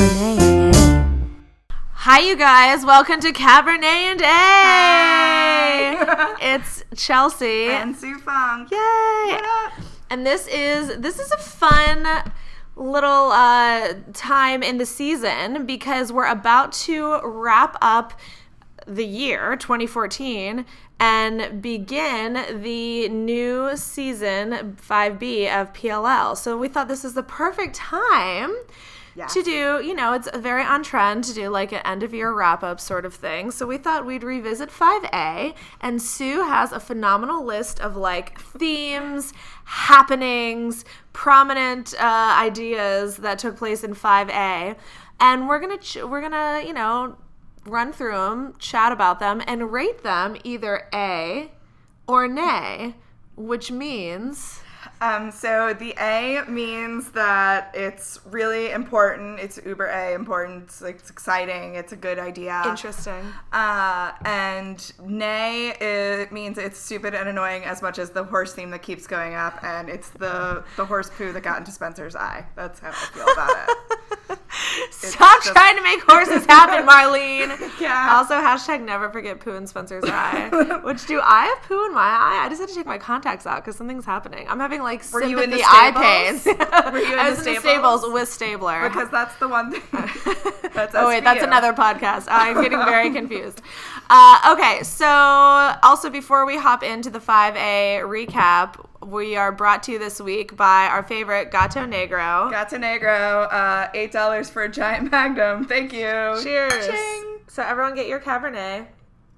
Cabernet and A. Hi, you guys. Welcome to Cabernet and A. Hi. It's Chelsea And Sue Fong. Yay! What up? And this is a fun little time in the season because we're about to wrap up the year 2014 and begin the new season 5B of PLL. So we thought this is the perfect time to do, it's very on trend to do like an end of year wrap up sort of thing. So we thought we'd revisit 5A, and Sue has a phenomenal list of like themes, happenings, prominent ideas that took place in 5A. And we're gonna run through them, chat about them, and rate them either A or nay, which means... So the A means that it's really important. It's uber A important. It's exciting. It's a good idea. Interesting. And nay, it means it's stupid and annoying as much as the horse theme that keeps going up, and it's the horse poo that got into Spencer's eye. That's how I feel about it. Stop trying to make horses happen, Marlene. Yeah. Also, hashtag never forget poo in Spencer's eye. Which, do I have poo in my eye? I just had to take my contacts out because something's happening. I'm having like Were you in the eye stables? pains. Were you I was in the stables with Stabler. Because that's the one thing. That's that's another podcast. I'm getting very confused. Okay, so also before we hop into the 5A recap, we are brought to you this week by our favorite Gato Negro. Gato Negro, $8 for a giant magnum. Thank you. Cheers. Ching. So everyone get your Cabernet.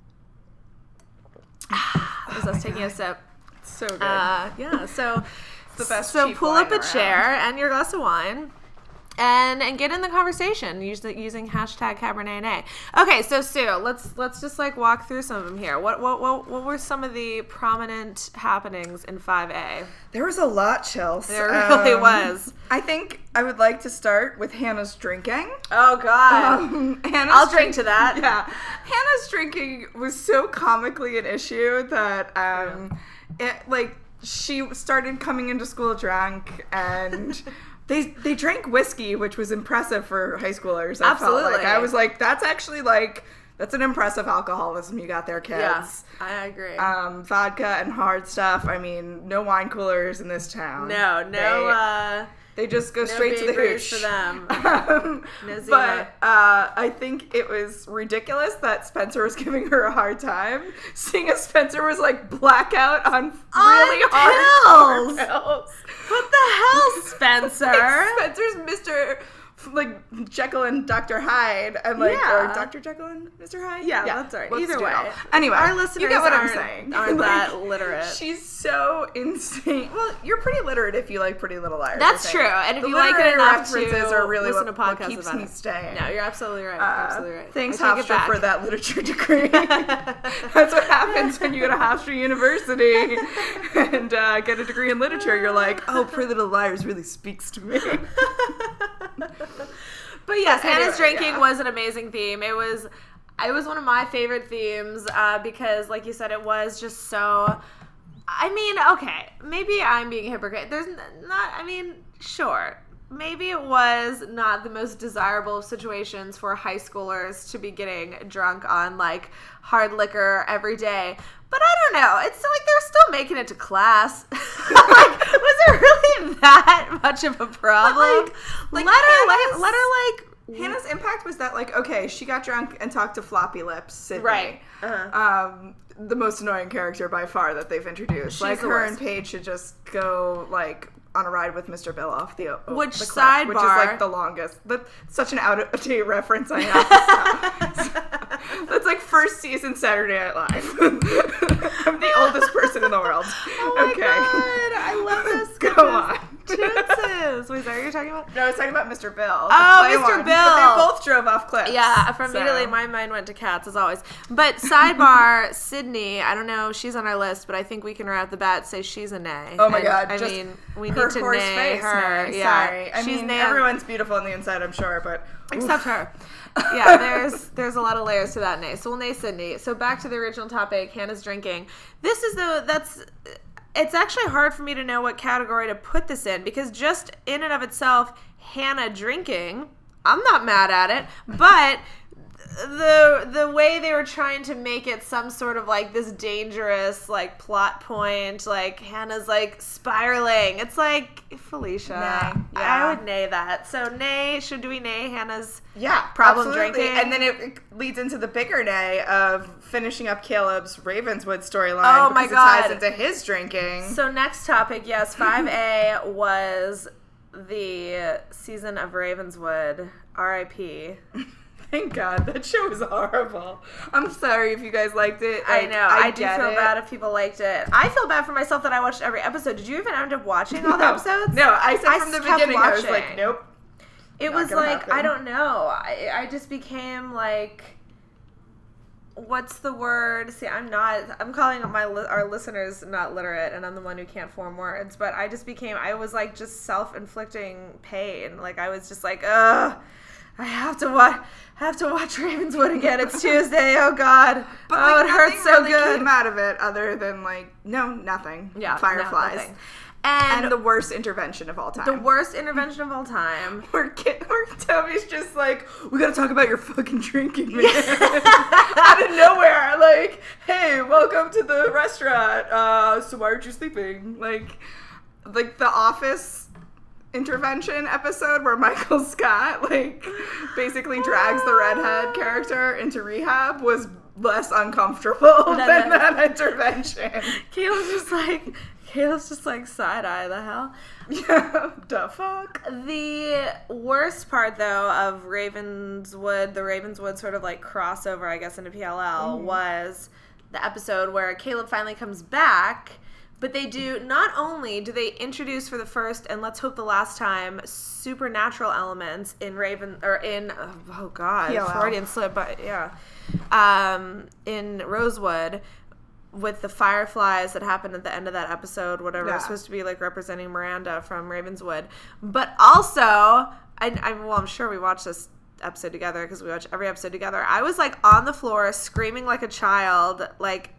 This is us taking a sip. So good. Yeah, so It's the best so cheap pull wine up a around. chair and your glass of wine. And get in the conversation using hashtag Cabernet and A. Okay, so Sue, let's just like walk through some of them here. What were some of the prominent happenings in 5A? There was a lot, Chels. There really was. I think I would like to start with Hannah's drinking. Oh God, Hannah's I'll drink to that. Yeah, Hannah's drinking was so comically an issue that she started coming into school drunk and. They drank whiskey, which was impressive for high schoolers. Absolutely. I was like, that's actually that's an impressive alcoholism you got there, kids. Yeah, I agree. Vodka and hard stuff. I mean, no wine coolers in this town. No. They just go straight to the hooch for them. No Zima. But I think it was ridiculous that Spencer was giving her a hard time, seeing as Spencer was like blackout on really hard pills. What the hell, Spencer? Spencer's Mr. Jekyll and Dr. Hyde, and or Dr. Jekyll and Mr. Hyde. Yeah, that's right. Let's Either do it way, all. Anyway, our listeners you get what I'm aren't saying. that literate. She's so insane. Well, you're pretty literate if you like Pretty Little Liars. That's true, and if you like it enough references are really listen to what podcasts keeps about me it. staying. No, you're absolutely right. Thanks, I take it Hofstra, back. for that literature degree. That's what happens when you go to Hofstra University and get a degree in literature. You're like, oh, Pretty Little Liars really speaks to me. But yes, Hannah's anyway, drinking was an amazing theme. It was one of my favorite themes because, like you said, it was just so. I mean, okay, maybe I'm being a hypocrite. There's not. I mean, sure. Maybe it was not the most desirable of situations for high schoolers to be getting drunk on like hard liquor every day. But I don't know. It's like they're still making it to class. Was it really that much of a problem? Let her Hannah's impact was that okay, she got drunk and talked to Floppy Lips, Sydney. Right. The most annoying character by far that they've introduced. She's the her worst. and Paige should just go on a ride with Mr. Bill off the Which cliff, sidebar? which is the longest. That's such an out-of-date reference I have to stop. That's first season Saturday Night Live. I'm the oldest person in the world. Oh my God, I love this. Go on. Chances. Wait, is that what you're talking about? No, I was talking about Mr. Bill. Oh, Mr. Bill. But they both drove off cliffs. Yeah, immediately my mind went to cats as always. But sidebar, Sydney, I don't know, she's on our list, but I think we can right off the bat say she's a nay. Oh my God. I mean, we need her to horse nay face, her. nay. Yeah. Sorry. I She's mean, nay. everyone's beautiful on the inside, I'm sure, but Except her. Yeah, there's a lot of layers to that nay. So we'll nay Sydney. So back to the original topic, Hannah's drinking. It's actually hard for me to know what category to put this in because just in and of itself, Hannah drinking, I'm not mad at it, but the way they were trying to make it some sort of like this dangerous like plot point, like Hannah's like spiraling. It's like, Felicia, Nay. Yeah. I would nay that. So nay, should we nay Hannah's problem absolutely. drinking? And then it leads into the bigger nay of finishing up Caleb's Ravenswood storyline. Oh my God. It ties into his drinking. So next topic, yes, 5A was the season of Ravenswood, R.I.P. Thank God. That show was horrible. I'm sorry if you guys liked it. I know. I do get feel it. bad if people liked it. I feel bad for myself that I watched every episode. Did you even end up watching all the episodes? No, I said from the kept beginning, I was watching. like, nope. It was like, I don't know. I just became like, what's the word? See, I'm calling our listeners not literate, and I'm the one who can't form words, but I was like just self-inflicting pain. Like I was just like, ugh. I have to watch Ravenswood again. It's Tuesday. Oh God. But like, it hurts so really good. Came out of it other than like nothing. Yeah, Fireflies. nothing. And the worst intervention of all time. The worst intervention of all time. Where Toby's just like, we gotta talk about your fucking drinking, man. Out of nowhere, like, hey, welcome to the restaurant. So why aren't you sleeping? Like the Office intervention episode where Michael Scott like basically drags the redhead character into rehab was less uncomfortable than that intervention. Caleb's just like side eye the hell. Yeah, the fuck. The worst part though of the Ravenswood sort of like crossover, I guess, into PLL was the episode where Caleb finally comes back. But not only do they introduce for the first and let's hope the last time supernatural elements in PLL. Freudian slip, but yeah, in Rosewood with the fireflies that happened at the end of that episode, whatever it's supposed to be like representing Miranda from Ravenswood, but also I'm sure we watched this episode together because we watch every episode together. I was like on the floor screaming like a child, like,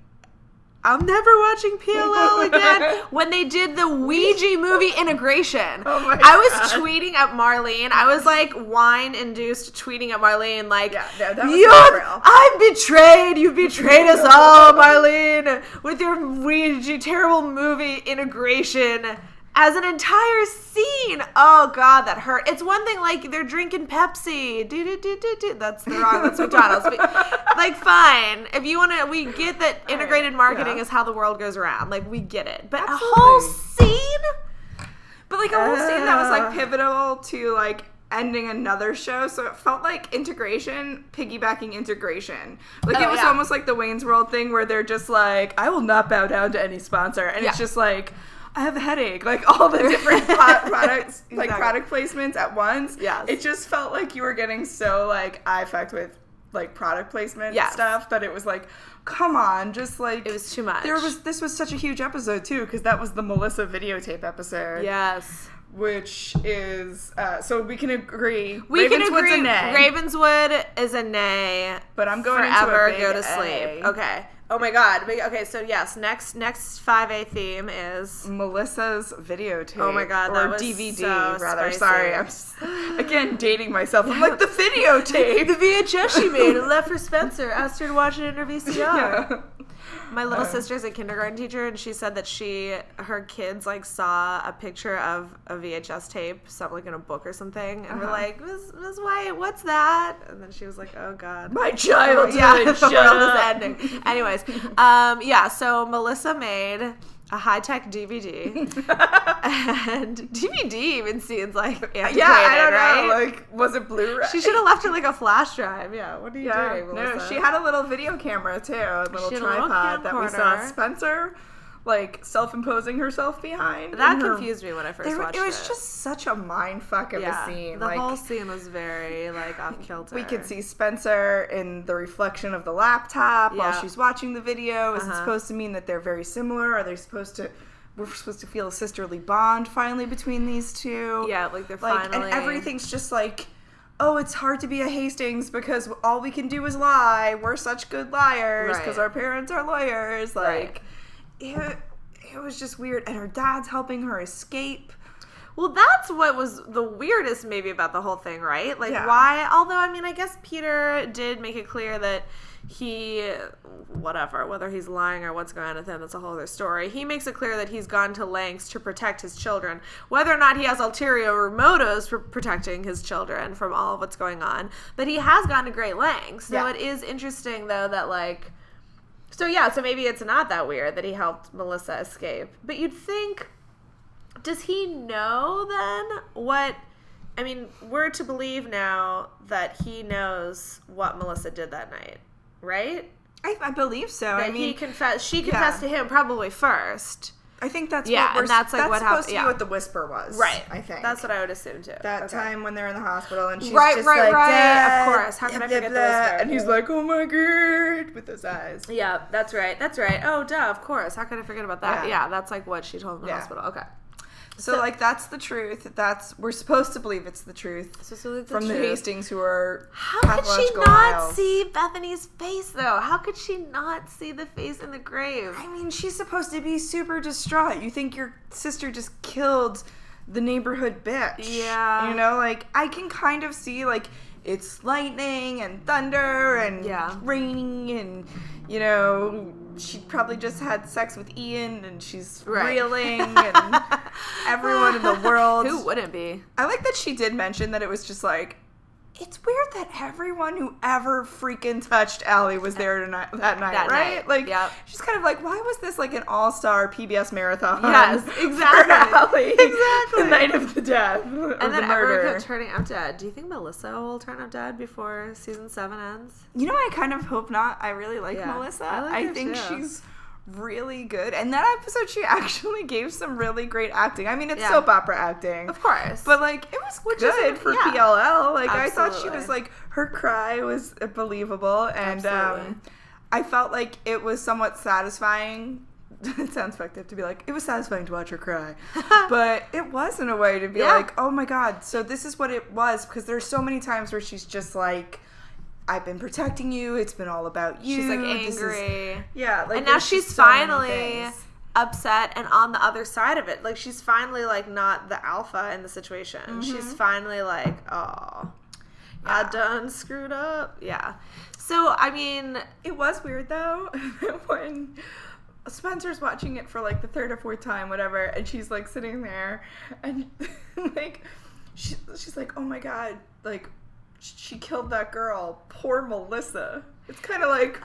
I'm never watching PLL again. When they did the Ouija movie integration, oh my God. I was tweeting at Marlene. I was like wine-induced tweeting at Marlene, like, that was I'm betrayed. You betrayed us all, Marlene, with your Ouija terrible movie integration as an entire scene. Oh God, that hurt. It's one thing like they're drinking Pepsi. That's McDonald's. Like, fine. If you want to, we get that integrated marketing is how the world goes around. Like, we get it. But absolutely. A whole scene? But like a whole scene that was like pivotal to like ending another show, so it felt like integration piggybacking integration. Like it was almost like the Wayne's World thing where they're just like, I will not bow down to any sponsor, and it's just like, I have a headache. Like all the different products, like product placements at once. Yes. It just felt like you were getting so like I fucked with like product placement stuff that it was like, come on, just like it was too much. This was such a huge episode too because that was the Melissa videotape episode. Yes. Which is so we can agree. We can Ravenswood's agree. A nay. Ravenswood is a nay. But I'm going forever into a big go to sleep. A. Okay. Oh my God. Okay, so yes, next 5A theme is Melissa's videotape. Oh my God, that or was DVD so rather. spicy. Sorry, I'm again dating myself. I'm like the videotape, the VHS she made and left for Spencer. Asked her to watch it in her VCR. Yeah. My little sister's a kindergarten teacher, and she said that her kids like saw a picture of a VHS tape, something like in a book or something, and we're like, Ms. White, what's that? And then she was like, oh God, my childhood. The world is ending. Anyways, so Melissa made a high-tech DVD, and DVD even seems like antiquated, I don't right? know. Like, was it Blu-ray? She should have left it like a flash drive. Yeah, what are you doing, Melissa? No, she had a little video camera too, a little tripod that we saw Spencer like self-imposing herself behind. That confused me when I first watched it. It was just such a mind fuck of a scene. The whole scene was very like off kilter. We could see Spencer in the reflection of the laptop while she's watching the video. Is it supposed to mean that they're very similar? Are they supposed to? We're supposed to feel a sisterly bond finally between these two. Yeah, like they're finally. And everything's just like, oh, it's hard to be a Hastings because all we can do is lie. We're such good liars because our parents are lawyers. Like, it was just weird. And her dad's helping her escape. Well, that's what was the weirdest maybe about the whole thing, right? Like, Yeah. why? Although, I mean, I guess Peter did make it clear that he, whether he's lying or what's going on with him, that's a whole other story. He makes it clear that he's gone to lengths to protect his children. Whether or not he has ulterior motives for protecting his children from all of what's going on, but he has gone to great lengths. So it is interesting, though, that, like... So maybe it's not that weird that he helped Melissa escape. But you'd think... Does he know then what... I mean, we're to believe now that he knows what Melissa did that night, right? I believe so. That she confessed to him probably first. I think that's that's like what supposed to be what the whisper was. Right. I think. That's what I would assume too. That time when they're in the hospital and she's right. Dad, of course. How can I forget the whisper? And he's like, oh my God, with those eyes. Yeah, that's right. Oh, duh, of course. How could I forget about that? Yeah, that's like what she told him in the hospital. Okay. So, like, that's the truth. We're supposed to believe it's the truth from the Hastings who are How could she not see Bethany's face, though? How could she not see the face in the grave? I mean, she's supposed to be super distraught. You think your sister just killed the neighborhood bitch. Yeah. You know, like, I can kind of see, like, it's lightning and thunder and raining and, you know... She probably just had sex with Ian and she's reeling and everyone in the world. Who wouldn't be? I like that she did mention that it was just like, it's weird that everyone who ever freaking touched Allie was there that night, right? Like, she's kind of like, why was this like an all-star PBS marathon? Yes, exactly. Allie, exactly. The night of the death. And then everyone kept turning up dead. Do you think Melissa will turn up dead before season 7 ends? You know, I kind of hope not. I really like Melissa. I think she's really good. And that episode, she actually gave some really great acting. I mean, it's soap opera acting. Of course. But, like, it was good for PLL. Like, I thought she was, like, her cry was believable. And I felt like it was somewhat satisfying. It sounds fucked up to be like, it was satisfying to watch her cry. But it was in a way to be like, oh, my God. So this is what it was. Because there's so many times where she's just like, I've been protecting you. It's been all about you. She's like angry. Like, and now she's finally upset and on the other side of it. Like, she's finally like not the alpha in the situation. Mm-hmm. She's finally like, oh, I done screwed up. Yeah. So, I mean, it was weird though when Spencer's watching it for like the 3rd or 4th time, whatever, and she's like sitting there and like she's like, oh my God, like, she killed that girl. Poor Melissa. It's kind of like,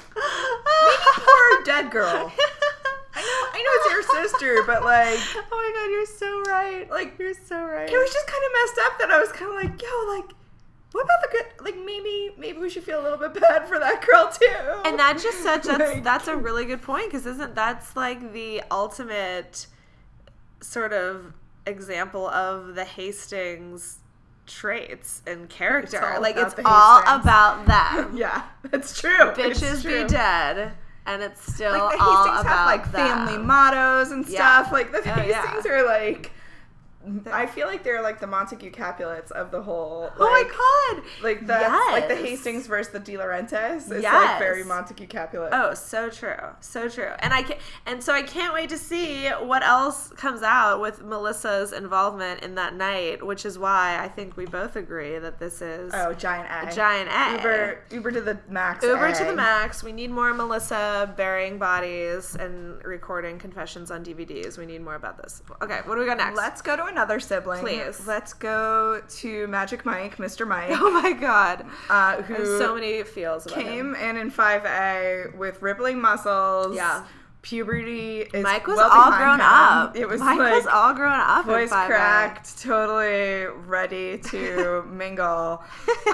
poor dead girl. I know it's your sister, but like... Oh my God, you're so right. Like, you're so right. It was just kind of messed up that I was kind of like, yo, like, what about the good... Like, maybe we should feel a little bit bad for that girl, too. And that's just that's a really good point, because that's like the ultimate sort of example of the Hastings traits and character. It's all about them. Yeah, that's true. Bitches be dead, and it's still like the all Hastings about have like them. family mottos and stuff. Like the Hastings are like, I feel like they're like the Montague Capulets of the whole. Like, oh my God! Like that's like the Hastings versus the De Laurentiis. It's like very Montague Capulet. Oh, so true, so true. And so I can't wait to see what else comes out with Melissa's involvement in that night, which is why I think we both agree that this is giant A. Giant A. Uber to the max. Uber to the max. We need more Melissa burying bodies and recording confessions on DVDs. We need more about this. Okay, what do we got next? Let's go to another sibling. Please. Let's go to Magic Mike, Mr. Mike. Oh my God. Who I have so many feels about came him. in 5A with rippling muscles. Yeah. Puberty is Mike was well all grown him. up. It was Mike like was all grown up. Voice cracked, totally ready to mingle.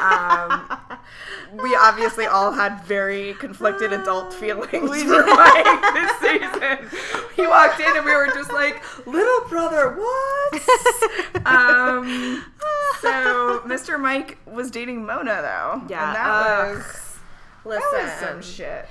We obviously all had very conflicted adult feelings for Mike this season. He walked in and we were just like, little brother, what? So Mr. Mike was dating Mona though. Yeah. And that was some shit.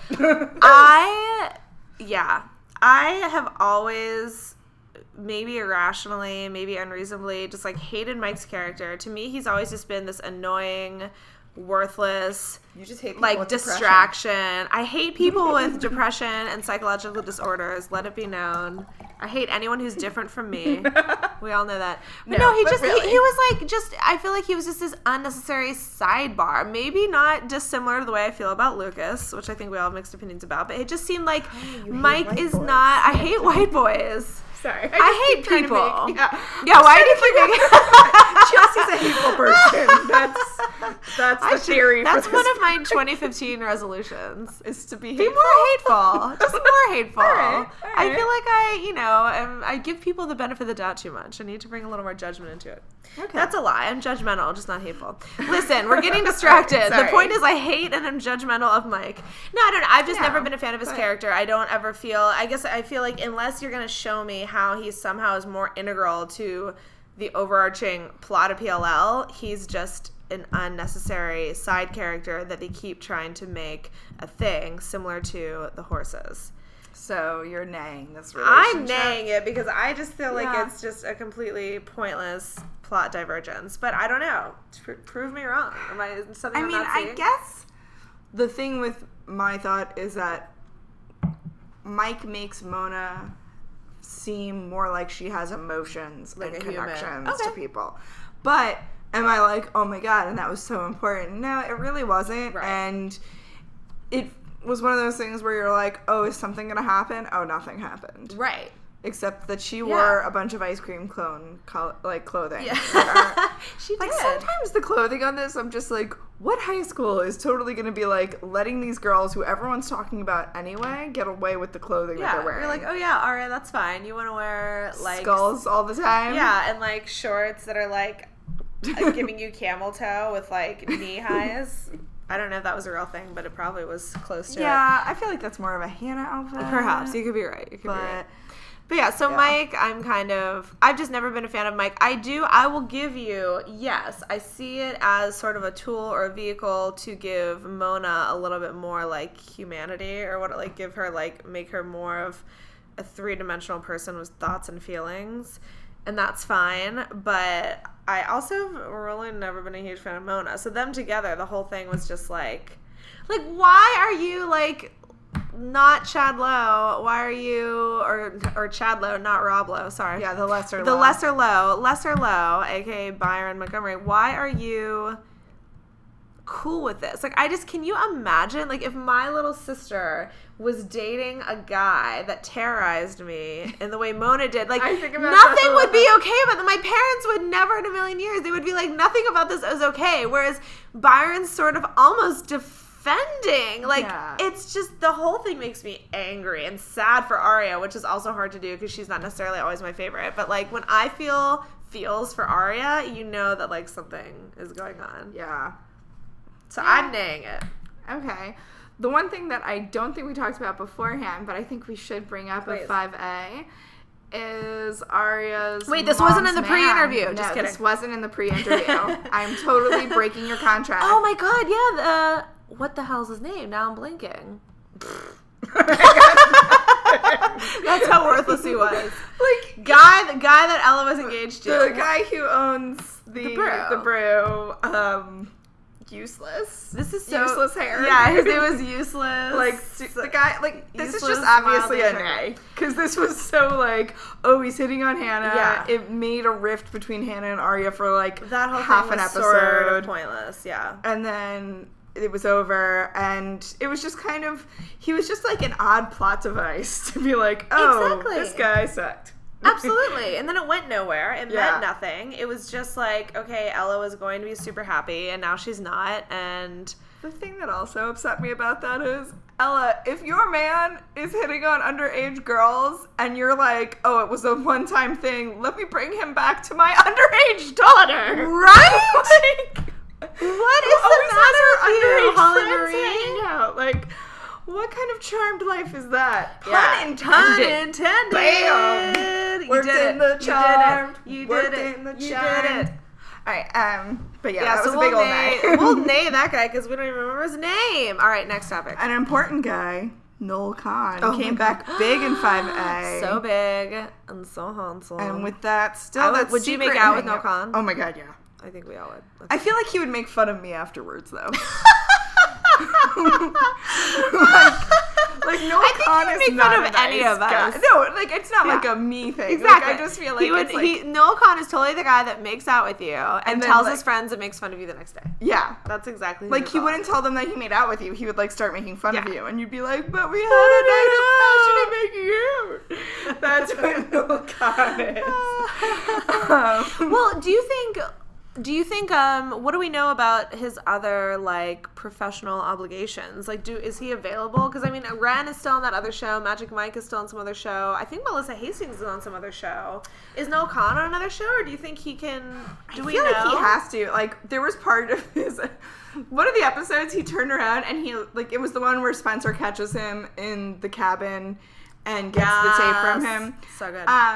I have always, maybe irrationally, maybe unreasonably, just like hated Mike's character. To me, he's always just been this annoying, worthless, You just hate people like with distraction. I hate people with depression and psychological disorders. Let it be known. I hate anyone who's different from me. We all know that. But no, he was like just, I feel like he was just this unnecessary sidebar. Maybe not dissimilar to the way I feel about Lucas, which I think we all have mixed opinions about, but it just seemed like Mike is not, I hate white boys. Sorry. I hate people. Yeah, why do you keep making Chelsea's a hateful person. That's the theory. That's one of my 2015 resolutions. Is to be more hateful. Just more hateful. All right. I feel like I give people the benefit of the doubt too much. I need to bring a little more judgment into it. Okay. That's a lie. I'm judgmental, just not hateful. Listen, we're getting distracted. Sorry. The point is I hate and I'm judgmental of Mike. No, I don't know. I've just never been a fan of his character. I don't ever feel, I feel like unless you're going to show me how he somehow is more integral to the overarching plot of PLL, he's just an unnecessary side character that they keep trying to make a thing similar to the horses. So you're naying this relationship. I'm naying it because I just feel like it's just a completely pointless plot divergence. But I don't know. Prove me wrong. Am I something I'm not seeing? I guess the thing with my thought is that Mike makes Mona seem more like she has emotions like and a connections human. to people. But am I like, oh my god, and that was so important? No, it really wasn't. Right. And it was one of those things where you're like, oh, is something gonna happen? Oh, nothing happened. Right. Except that she wore a bunch of ice cream clothing. Yeah. She did. Like, sometimes the clothing on this, I'm just like, what high school is totally going to be like letting these girls who everyone's talking about anyway get away with the clothing that they're wearing? You're like, oh yeah, Aria, that's fine. You want to wear like skulls all the time? Yeah, and like shorts that are like giving you camel toe with like knee highs. I don't know if that was a real thing, but it probably was close to it. Yeah, I feel like that's more of a Hannah outfit. Perhaps. You could be right. You could be right. But yeah, so Mike, I've just never been a fan of Mike. I will give you, yes, I see it as sort of a tool or a vehicle to give Mona a little bit more, like, humanity, or what, like, give her, like, make her more of a three-dimensional person with thoughts and feelings, and that's fine, but I also have really never been a huge fan of Mona, so them together, the whole thing was just, like, why are you, like, not Chad Lowe? Why are you or Chad Lowe, not Rob Lowe? Sorry. Yeah, the lesser Lowe, aka Byron Montgomery. Why are you cool with this? Like, can you imagine? Like, if my little sister was dating a guy that terrorized me in the way Mona did, like, nothing would be okay about them. My parents would never in a million years. They would be like, nothing about this is okay. Whereas Byron's sort of almost defending. Like, it's just, the whole thing makes me angry and sad for Aria, which is also hard to do because she's not necessarily always my favorite. But, like, when I feels for Aria, you know that, like, something is going on. Yeah. So I'm naying it. Okay. The one thing that I don't think we talked about beforehand, but I think we should bring up at 5A, is Aria's Wait, this wasn't in the pre-interview. Just kidding. This wasn't in the pre-interview. I'm totally breaking your contract. Oh my god, yeah. What the hell's his name? Now I'm blinking. That's how worthless he was. Like, the guy that Ella was engaged to. The guy who owns the brew. Useless. This is so useless hair. Yeah, his name was Useless. Like, the guy, like, this is just obviously a nay. Because this was so, like, oh, he's hitting on Hannah. Yeah. It made a rift between Hannah and Arya for, like, that whole half thing an was episode. Sort of pointless, yeah. And then it was over, and it was just kind of, he was just, like, an odd plot device to be like, oh, this guy sucked. Absolutely. And then it went nowhere. It meant nothing. It was just like, okay, Ella was going to be super happy, and now she's not, and the thing that also upset me about that is, Ella, if your man is hitting on underage girls, and you're like, oh, it was a one-time thing, let me bring him back to my underage daughter. Right? What is the matter with you, Holly Marie? Like, what kind of charmed life is that? Pun intended. Bam! Worked in the charmed. You did it. All right, but that was so a big old nay. We'll nay that guy because we don't even remember his name. All right, next topic. An important guy, Noel Khan, came back big in 5A. So big and so handsome. And with that, still, would you make out with Noel Khan? Oh my god, yeah. I think we all would. I feel like he would make fun of me afterwards, though. Like Noah Khan is make not fun a of nice any of guy. us. No, like it's not like a me thing. Exactly. Like, I just feel like Noah Khan is totally the guy that makes out with you and then, tells like, his friends and makes fun of you the next day. yeah. That's exactly Like, he Noah wouldn't tell them that he made out with you. He would, like, start making fun of Yeah. you. And you'd be like, but we had a night of passionate making out. That's what Noah Khan is. Well, do you think what do we know about his other like professional obligations? Like is he available? Because I mean, Ren is still on that other show. Magic Mike is still on some other show. I think Melissa Hastings is on some other show. Is Noah Khan on another show, or do you think he can? I feel like he has to. Like, there was part of his one of the episodes he turned around and he like it was the one where Spencer catches him in the cabin and gets the tape from him. So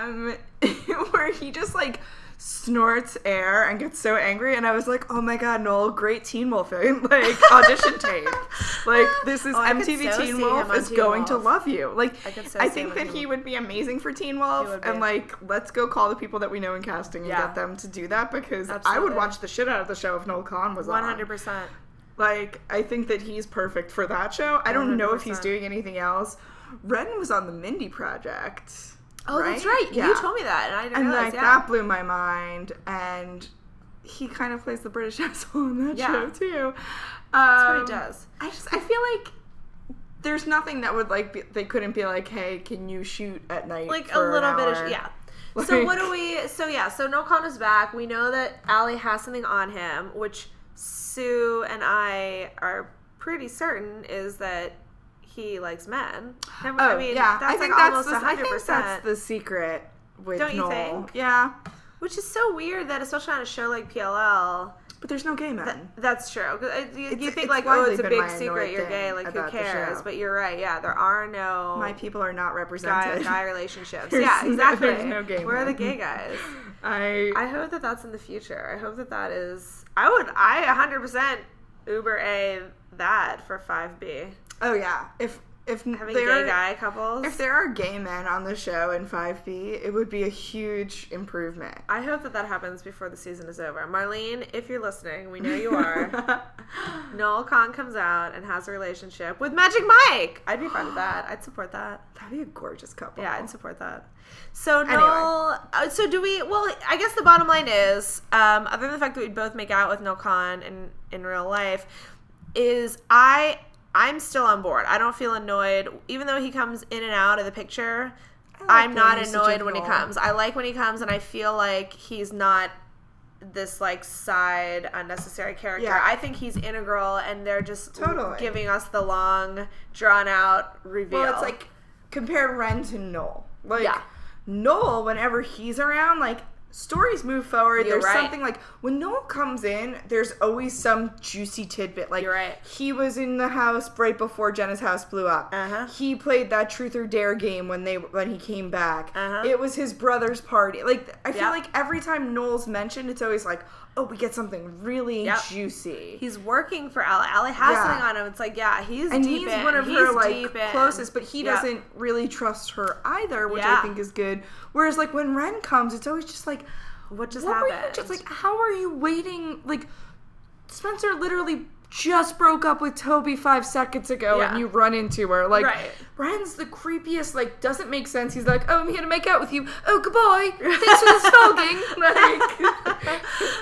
good. Where he just like snorts air and gets so angry, and I was like, oh my god, Noel, great Teen Wolf like audition tape. Like, this is MTV Teen Wolf is going to love you. Like, I think that he would be amazing for Teen Wolf, and like, let's go call the people that we know in casting and get them to do that, because I would watch the shit out of the show if Noel Khan was on. 100%. Like, I think that he's perfect for that show. I don't know if he's doing anything else. Ren was on the Mindy Project. Oh, right? That's right. Yeah. You told me that, and I didn't realize. And that blew my mind. And he kind of plays the British asshole in that show too. That's what he does. I feel like there's nothing that would like they couldn't be like, hey, can you shoot at night? Like for a little bit of Like, so what do we? So Noah Khan is back. We know that Allie has something on him, which Sue and I are pretty certain is that he likes men. I mean, I think that's the secret with Don't you Noel. think? Yeah. Which is so weird that, especially on a show like PLL. But there's no gay men. That's true. You think like, oh, it's a big secret, you're gay, like who cares? But you're right, yeah, there are no... My people are not represented. Guy relationships. Yeah, exactly. There's no gay men. Where are the gay guys? I hope that that's in the future. I hope that is... I 100% Uber A that for 5B. Oh yeah, if having gay guy couples. If there are gay men on the show in 5B, it would be a huge improvement. I hope that happens before the season is over. Marlene, if you're listening, we know you are. Noel Khan comes out and has a relationship with Magic Mike. I'd be fine with that. I'd support that. That'd be a gorgeous couple. Yeah, I'd support that. So Noel, so do we? Well, I guess the bottom line is, other than the fact that we both make out with Noel Khan in real life, is I'm still on board. I don't feel annoyed. Even though he comes in and out of the picture, I'm not annoyed when he comes. I like when he comes, and I feel like he's not this, like, side, unnecessary character. Yeah. I think he's integral, and they're just giving us the long, drawn-out reveal. Well, it's like, compare Ren to Noel. Like, Noel, whenever he's around, like, stories move forward. There's something like when Noel comes in, there's always some juicy tidbit. Like, he was in the house right before Jenna's house blew up. He played that Truth or Dare game when he came back. It was his brother's party. Like, I feel like every time Noel's mentioned, it's always like, oh, we get something really juicy. He's working for Allie. Allie has something on him. It's like, he's one of her like closest, but he doesn't really trust her either, which I think is good. Whereas like when Ren comes, it's always just like, what just happened? Just like, how are you waiting? Like, Spencer literally just broke up with Toby 5 seconds ago, and you run into her. Like, Ren's the creepiest. Like, doesn't make sense. He's like, oh, I'm here to make out with you. Oh, goodbye. Thanks for the stalking.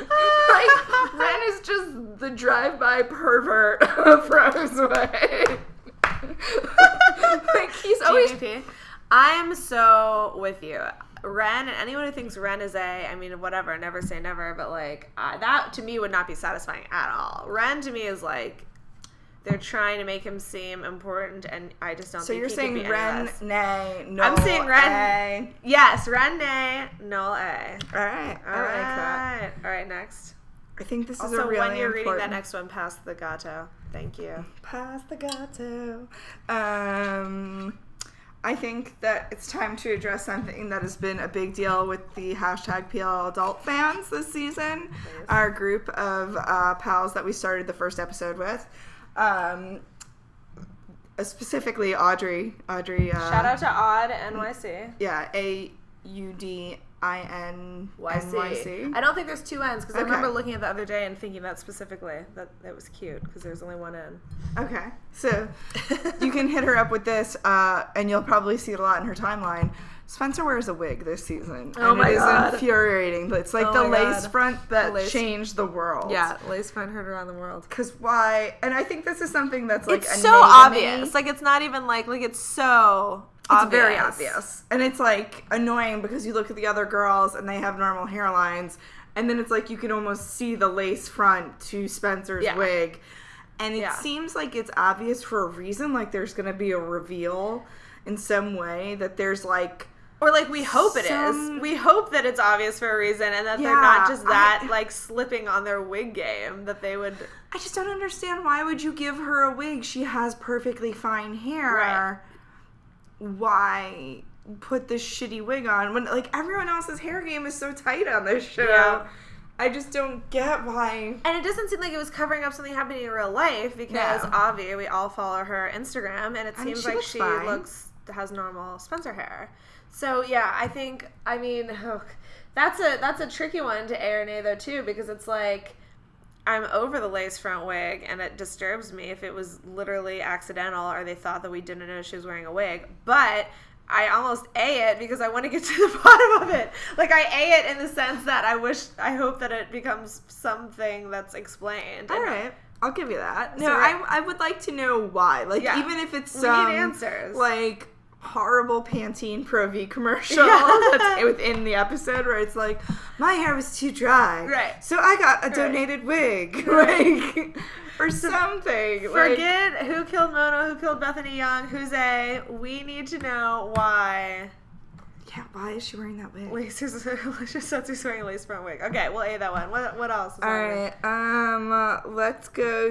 Like, Ren is just the drive-by pervert of Roseway. Like, he's always... GVP. I'm so with you. Ren, and anyone who thinks Ren is I mean, whatever, never say never, but like, that to me would not be satisfying at all. Ren to me is like, they're trying to make him seem important, and I just don't think he could be. So you're saying Ren, nay, Noel, I'm saying Ren, A. Yes, Ren, nay, Noel, A. Alright, I like that. Alright, next. I think this is also, a really when you're important... reading that next one, pass the gato. Thank you. Pass the gato. I think that it's time to address something that has been a big deal with the hashtag PLL adult fans this season. Please. Our group of pals that we started the first episode with. Specifically Audrey. Shout out to Odd NYC. Yeah, AUD INYC. I don't think there's two N's because I Okay. remember looking at the other day and thinking that specifically that it was cute because there's only one N. Okay, so you can hit her up with this, and you'll probably see it a lot in her timeline. Spencer wears a wig this season, Oh and my it is God. infuriating. But it's like Oh the my lace God. front that The lace- changed the world. Yeah, lace front heard around the world. Because why? And I think this is something that's like It's innate so in me. obvious. Like it's not even like it's so It's obvious. very obvious. And it's like annoying because you look at the other girls and they have normal hairlines, and then it's like you can almost see the lace front to Spencer's Yeah. wig. And it Yeah. seems like it's obvious for a reason, like there's going to be a reveal in some way that there's like Or like we hope it Some- is. We hope that it's obvious for a reason and that they're Yeah, not just that I- like slipping on their wig game that they would. I just don't understand, why would you give her a wig? She has perfectly fine hair. Right. Why put this shitty wig on when like everyone else's hair game is so tight on this show? Yeah. I just don't get why. And it doesn't seem like it was covering up something happening in real life because No. Avi, we all follow her Instagram, and it I mean, seems she like looks she fine. has normal Spencer hair. So yeah, I mean, that's a tricky one to A or nay though too, because it's like I'm over the lace front wig, and it disturbs me if it was literally accidental or they thought that we didn't know she was wearing a wig, but I almost A it because I want to get to the bottom of it. Like I A it in the sense that I hope that it becomes something that's explained. All right, I'll give you that. No, So, I would like to know why. Like Yeah. even if it's We some need answers. like horrible Pantene Pro V commercial Yeah. that's within the episode where it's like my hair was too dry, Right. So I got a donated wig, like or something. Forget who killed Mona, who killed Bethany Young, who's A. We need to know why Yeah, why is she wearing that wig? Alicia Setsu's wearing a lace front wig. Okay, we'll A that one. What else? Is All on there? right, let's go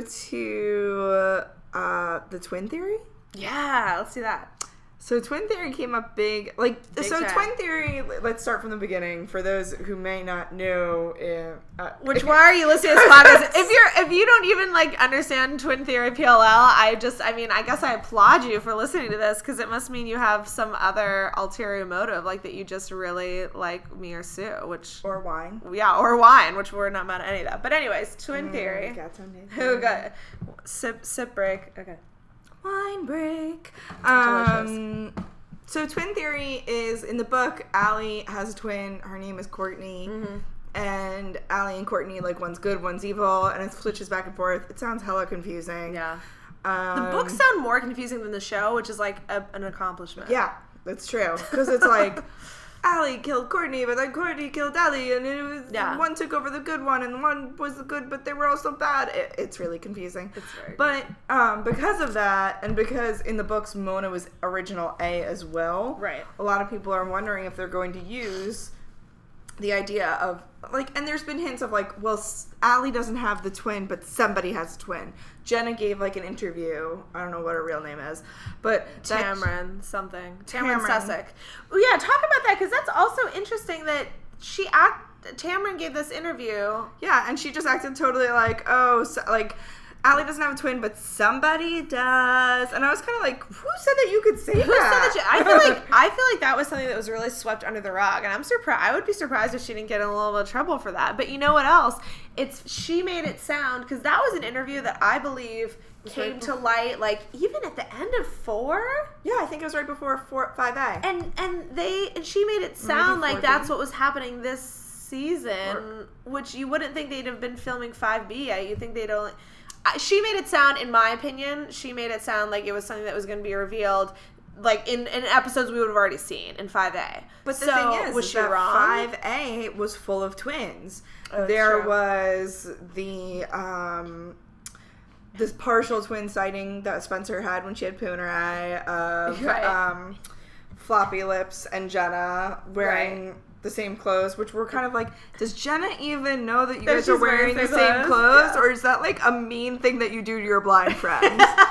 to the twin theory. Yeah, let's do that. So twin theory came up big. So time. twin theory, let's start from the beginning for those who may not know. Why are you listening to this podcast? If you don't even like understand Twin Theory PLL, I guess I applaud you for listening to this because it must mean you have some other ulterior motive, like that you just really like me or Sue, which or wine. or wine, which we're not mad at any of that. But anyways, Twin Theory. Who got sip break? Okay. Wine break. Delicious. So twin theory is in the book. Allie has a twin. Her name is Courtney. Mm-hmm. And Allie and Courtney, like one's good, one's evil, and it switches back and forth. It sounds hella confusing. Yeah. The books sound more confusing than the show, which is like an accomplishment. Yeah, that's true. Because it's like Allie killed Courtney, but then Courtney killed Allie, and it was one took over the good one, and one was the good, but they were also bad. It's really confusing. It's very But because of that, and because in the books Mona was original A as well, Right. a lot of people are wondering if they're going to use the idea of like, and there's been hints of like, well, Allie doesn't have the twin, but somebody has a twin. Jenna gave like an interview. I don't know what her real name is, but Tamron something. Tamron. Tamron Sussick. Oh, yeah, talk about that because that's also interesting that Tamron gave this interview. Yeah, and she just acted totally like, oh, so, like Allie doesn't have a twin, but somebody does. And I was kind of like, who said that you could say that? Who said that? I feel like that was something that was really swept under the rug, and I'm surprised. I would be surprised if she didn't get in a little bit of trouble for that. But you know what else? She made it sound, because that was an interview that I believe came to light like even at the end of 4. Yeah, I think it was right before 5A. And she made it sound like 4B. that's what was happening this season, which you wouldn't think they'd have been filming 5B yet. You'd think they'd only. She made it sound, in my opinion, like it was something that was going to be revealed, like in episodes we would have already seen in 5A. But the thing is, was she that wrong? 5A was full of twins. Oh, there true. was the this partial twin sighting that Spencer had when she had poo in her eye of Right. Floppy Lips and Jenna wearing the same clothes, which were kind of like, does Jenna even know that you That guys are she's wearing the wearing the same clothes? clothes? Yeah. Or is that like a mean thing that you do to your blind friends?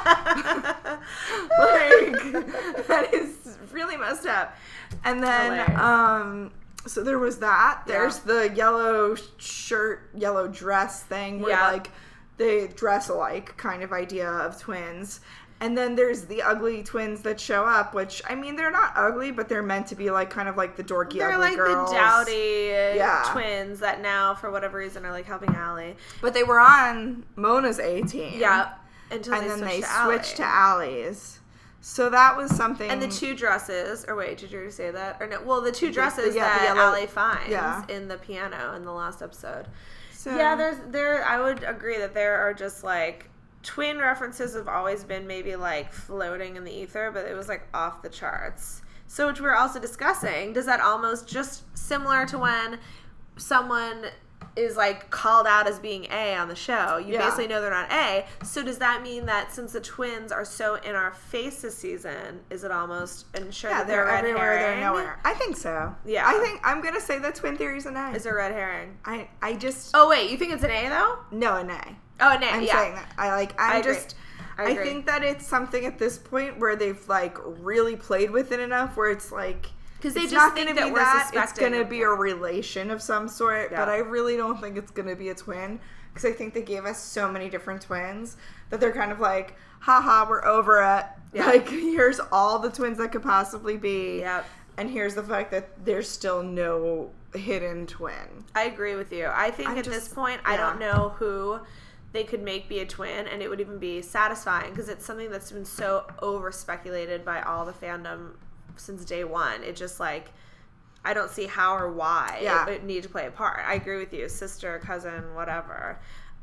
Like, that is really messed up. And then, so there was that. There's the yellow shirt, yellow dress thing where like they dress alike kind of idea of twins. And then there's the ugly twins that show up, which, I mean, they're not ugly, but they're meant to be, like, kind of like the dorky They're ugly like girls. the dowdy twins that now, for whatever reason, are, like, helping Allie. But they were on Mona's A-team. Yeah. And then they switched to Allie's. So that was something. And the two dresses, or wait, did you already say that? Or no? Well, the two dresses the that yellow, Allie finds in the piano in the last episode. So, yeah, I would agree that there are just, like, twin references have always been maybe, like, floating in the ether, but it was, like, off the charts. So, which we were also discussing, does that almost just similar to when someone is, like, called out as being A on the show. You basically know they're not A. So does that mean that since the twins are so in our face this season, is it almost ensure that they're everywhere, they're nowhere? I think so. Yeah. I think I'm going to say that twin theory's an A. Is a red herring? I just... Oh, wait. You think it's an A, though? No, an A. Oh, an A, I'm saying that. I agree. I think that it's something at this point where they've, like, really played with it enough where it's, like... Because they just think that we're suspecting. It's going to be a relation of some sort, but I really don't think it's going to be a twin. Because I think they gave us so many different twins that they're kind of like, haha, we're over it. Yeah. Like, here's all the twins that could possibly be. Yep. And here's the fact that there's still no hidden twin. I agree with you. I think this point, I don't know who they could make be a twin, and it would even be satisfying because it's something that's been so over-speculated by all the fandom since day one. It just, like, I don't see how or why it need to play a part. I agree with you. Sister, cousin, whatever.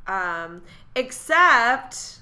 Except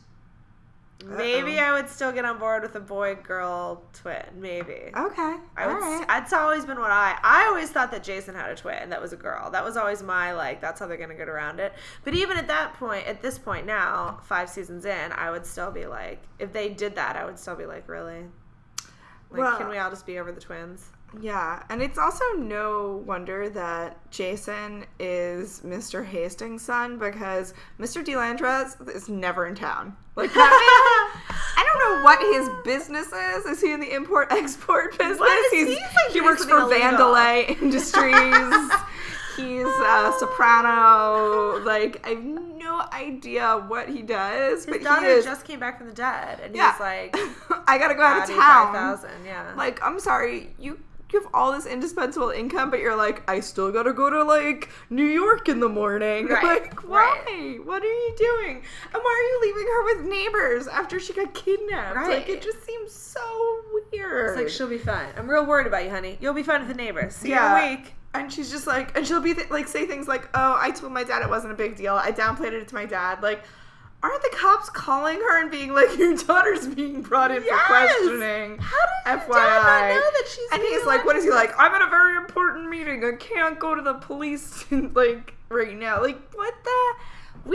maybe I would still get on board with a boy-girl twin. Maybe. Okay. That's always been what I always thought that Jason had a twin that was a girl. That was always my, like, that's how they're going to get around it. But even at this point now, 5 seasons in, I would still be like, if they did that, I would still be like, really? Like, can we all just be over the twins? Yeah, and it's also no wonder that Jason is Mr. Hastings' son because Mr. DeLandres is never in town. Like, that man, I don't know what his business is. Is he in the import-export business? He works for Vandalay Industries. He's a soprano. Like, I have no idea what he does. His daughter just came back from the dead, and he's like, I gotta go out of town. 5,000, yeah. Like, I'm sorry, you have all this indispensable income, but you're like, I still gotta go to, like, New York in the morning. Right. Like, why? Right. What are you doing? And why are you leaving her with neighbors after she got kidnapped? Right. Like, it just seems so weird. It's like, she'll be fine. I'm real worried about you, honey. You'll be fine with the neighbors. See you in a week. And she's just like, and she'll be like, say things like, oh, I told my dad it wasn't a big deal. I downplayed it to my dad. Like, aren't the cops calling her and being like, your daughter's being brought in for questioning? How does FYI. Your dad not know that she's and he's like, what is he like? I'm at a very important meeting. I can't go to the police, like, right now. Like, what the? We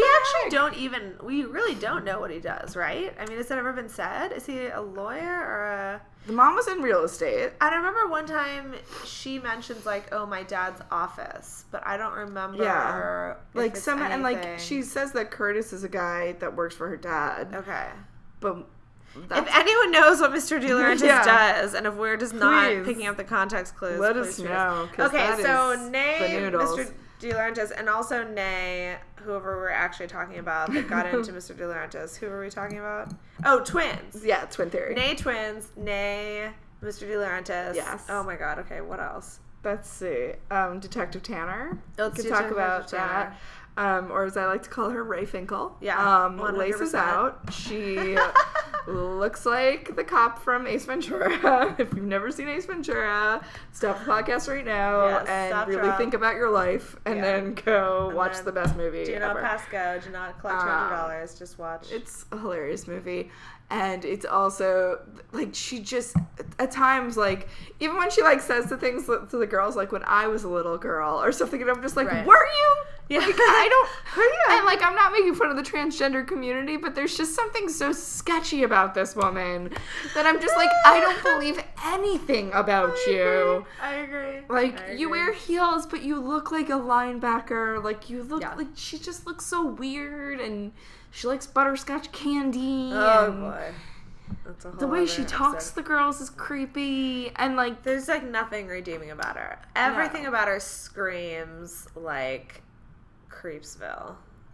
really don't know what he does, right? I mean, has that ever been said? Is he a lawyer or a... The mom was in real estate. I remember one time she mentions, like, oh, my dad's office, but I don't remember. Yeah. Like, somehow, and, like, she says that Curtis is a guy that works for her dad. Okay. But if anyone knows what Mr. DeLaurentis does, and if we're just not picking up the context clues, let us know. Okay, so Nay, Mr. DeLaurentis, and also Nay, whoever we're actually talking about that got into Mr. DeLaurentis. Who were we talking about? Oh, twins. Yeah, twin theory. Nay twins, Nay, Mr. DeLaurentis. Yes. Oh my god, okay, what else? Let's see. Detective Tanner. Let's talk about that. Or as I like to call her, Ray Finkel. Yeah. 100%. Laces out. She looks like the cop from Ace Ventura. If you've never seen Ace Ventura, stop the podcast right now and really think about your life and then go watch the best movie do not pass go. Do not collect $200. Just watch. It's a hilarious movie. And it's also, like, she just, at times, like, even when she, like, says the things to the girls, like, when I was a little girl or something, and I'm just like, were you? Yeah. Like, I don't, and, like, I'm not making fun of the transgender community, but there's just something so sketchy about this woman that I'm just like, I don't believe anything about you. I agree. Like, you wear heels, but you look like a linebacker. Like, you look, like, she just looks so weird, and she likes butterscotch candy. Oh, boy. That's a whole the way she talks to the girls is creepy, and, like, there's, like, nothing redeeming about her. Everything about her screams, like, Creepsville.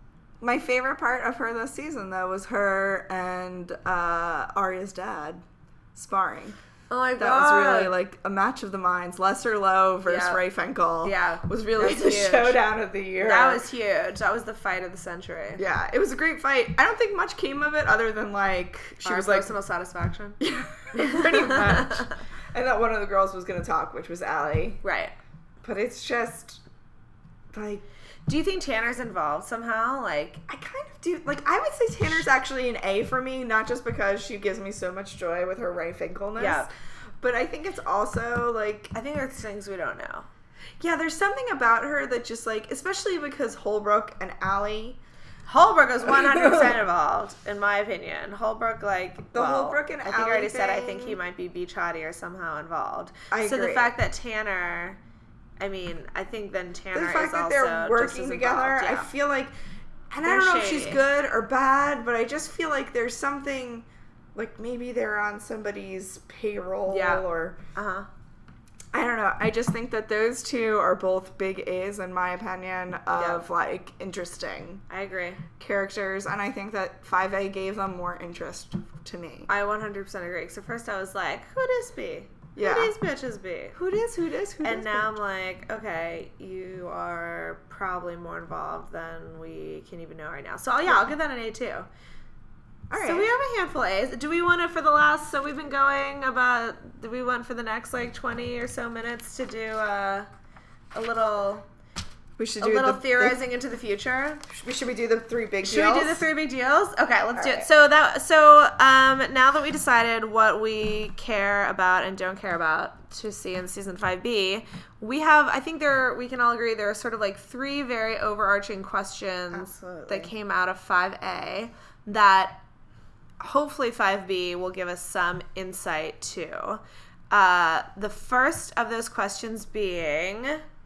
My favorite part of her this season, though, was her and Arya's dad sparring. Oh my god. That was really like a match of the minds. Lesser Low versus Ray Finkel. Yeah. Was really the showdown of the year. That was huge. That was the fight of the century. Yeah, it was a great fight. I don't think much came of it other than like she was like personal satisfaction. Yeah, pretty much. And that one of the girls was gonna talk, which was Allie. Right. But it's just like, do you think Tanner's involved somehow? Like, I kind of do. Like, I would say Tanner's actually an A for me, not just because she gives me so much joy with her Ray Finkelness. Yeah. But I think it's also, like... I think there's things we don't know. Yeah, there's something about her that just, like... Especially because Holbrook and Allie... Holbrook is 100% involved, in my opinion. Holbrook, like... Holbrook and Allie I think I already thing, said I think he might be beach hottie or somehow involved. I So agree. the fact that Tanner... I mean, I think then Tanner the fact is that also they're working just as together, involved, yeah. I feel like... And They're I don't know if shady. she's good or bad, but I just feel like there's something... Like, maybe they're on somebody's payroll or... Uh-huh. I don't know. I just think that those two are both big A's, in my opinion, of, like, interesting I agree. characters. And I think that 5A gave them more interest to me. I 100% agree. So first I was like, who this be? Yeah. Who these bitches be? Who dis? And now I'm like, okay, you are probably more involved than we can even know right now. So, I'll give that an A, too. All right. So we have a handful of A's. Do we want to, for the last, so we've been going about, do we want for the next, like, 20 or so minutes to do a little theorizing into the future? Should we do the three big deals? Should we do the three big deals? Okay, let's do right. it. So now that we decided what we care about and don't care about to see in season 5B, we can all agree there are sort of like three very overarching questions that came out of 5A that hopefully 5B will give us some insight to. The first of those questions being...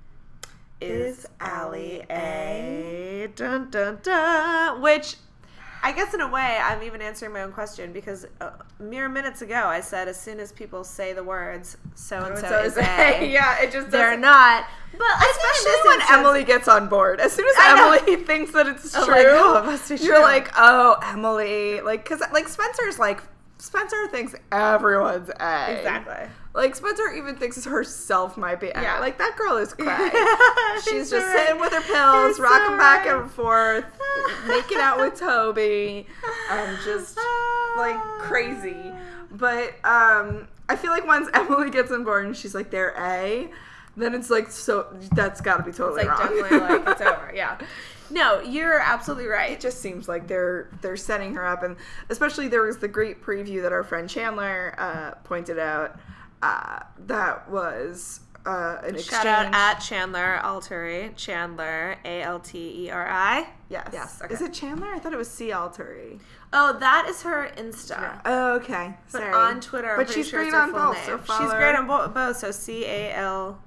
Is Allie a... Dun, dun, dun. Which, I guess in a way, I'm even answering my own question because mere minutes ago I said as soon as people say the words so-and-so is A, yeah, it just they're not. But especially when Emily gets on board. As soon as Emily thinks that it's true, like, oh, it must be you're true. like, oh, Emily. Like, because like Spencer thinks everyone's A. Exactly. Like, Spencer even thinks herself might be A. Yeah. Like, that girl is cray. She's so just right. sitting with her pills, You're so rocking back right. and forth, making out with Toby, and just, like, crazy. But I feel like once Emily gets on board and she's like, they're A, then it's like, so that's got to be totally It's like wrong. definitely like it's over. Yeah. No, you're absolutely right. It just seems like they're setting her up, and especially there was the great preview that our friend Chandler pointed out. That was an exchange. Shout out at Chandler Alteri. Chandler Alteri. Yes. Okay. Is it Chandler? I thought it was C. Alteri. Oh, that is her Insta. Oh, okay. But Sorry. on Twitter, I'm but pretty she's sure great it's her on full both. name. So follow She's her. great on both. So CALTERI.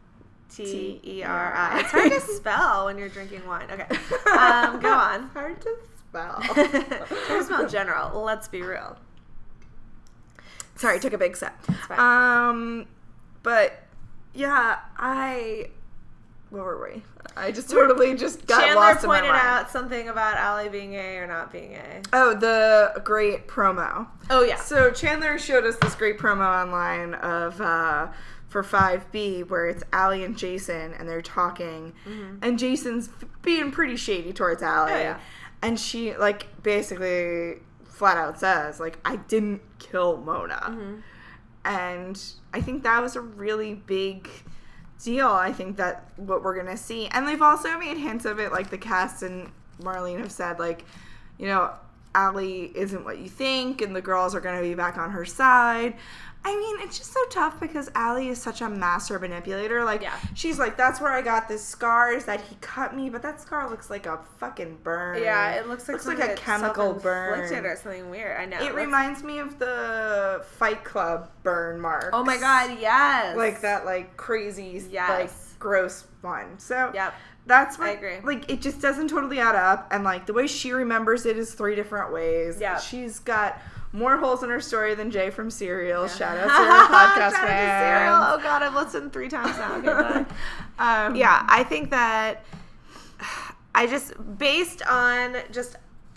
It's hard to spell when you're drinking wine. Okay, go on. Hard to spell. Hard to spell in general. Let's be real. Sorry, took a big sip. It's fine. But yeah, where were we? I just totally just got Chandler lost in my pointed mind. out something about Allie being A or not being A. Oh, the great promo. Oh yeah. So Chandler showed us this great promo online of for 5B where it's Allie and Jason and they're talking, and Jason's being pretty shady towards Allie, Oh, yeah. and she like basically flat out says like, I didn't kill Mona, and I think that was a really big deal. I think that what we're gonna see, and they've also made hints of it, like the cast and Marlene have said, like, you know, Allie isn't what you think, and the girls are gonna be back on her side. I mean, it's just so tough because Allie is such a master manipulator. Like, Yeah. she's like, that's where I got this scar, is that he cut me, but that scar looks like a fucking burn. Yeah, it looks like a something that's chemical burn. self-inflicted or something weird. I know. It reminds me of the Fight Club burn marks. Oh my god, yes. Like that, like, crazy, Yes. like, gross one. So, Yep. that's what, I agree. like, it just doesn't totally add up, and, like, the way she remembers it is 3 different ways. Yeah. She's got more holes in her story than Jay from Serial. Shout out to our podcast Shout out to fans. Serial. Oh god, I've listened 3 times now. Okay, bye. Yeah, I think I just, based on just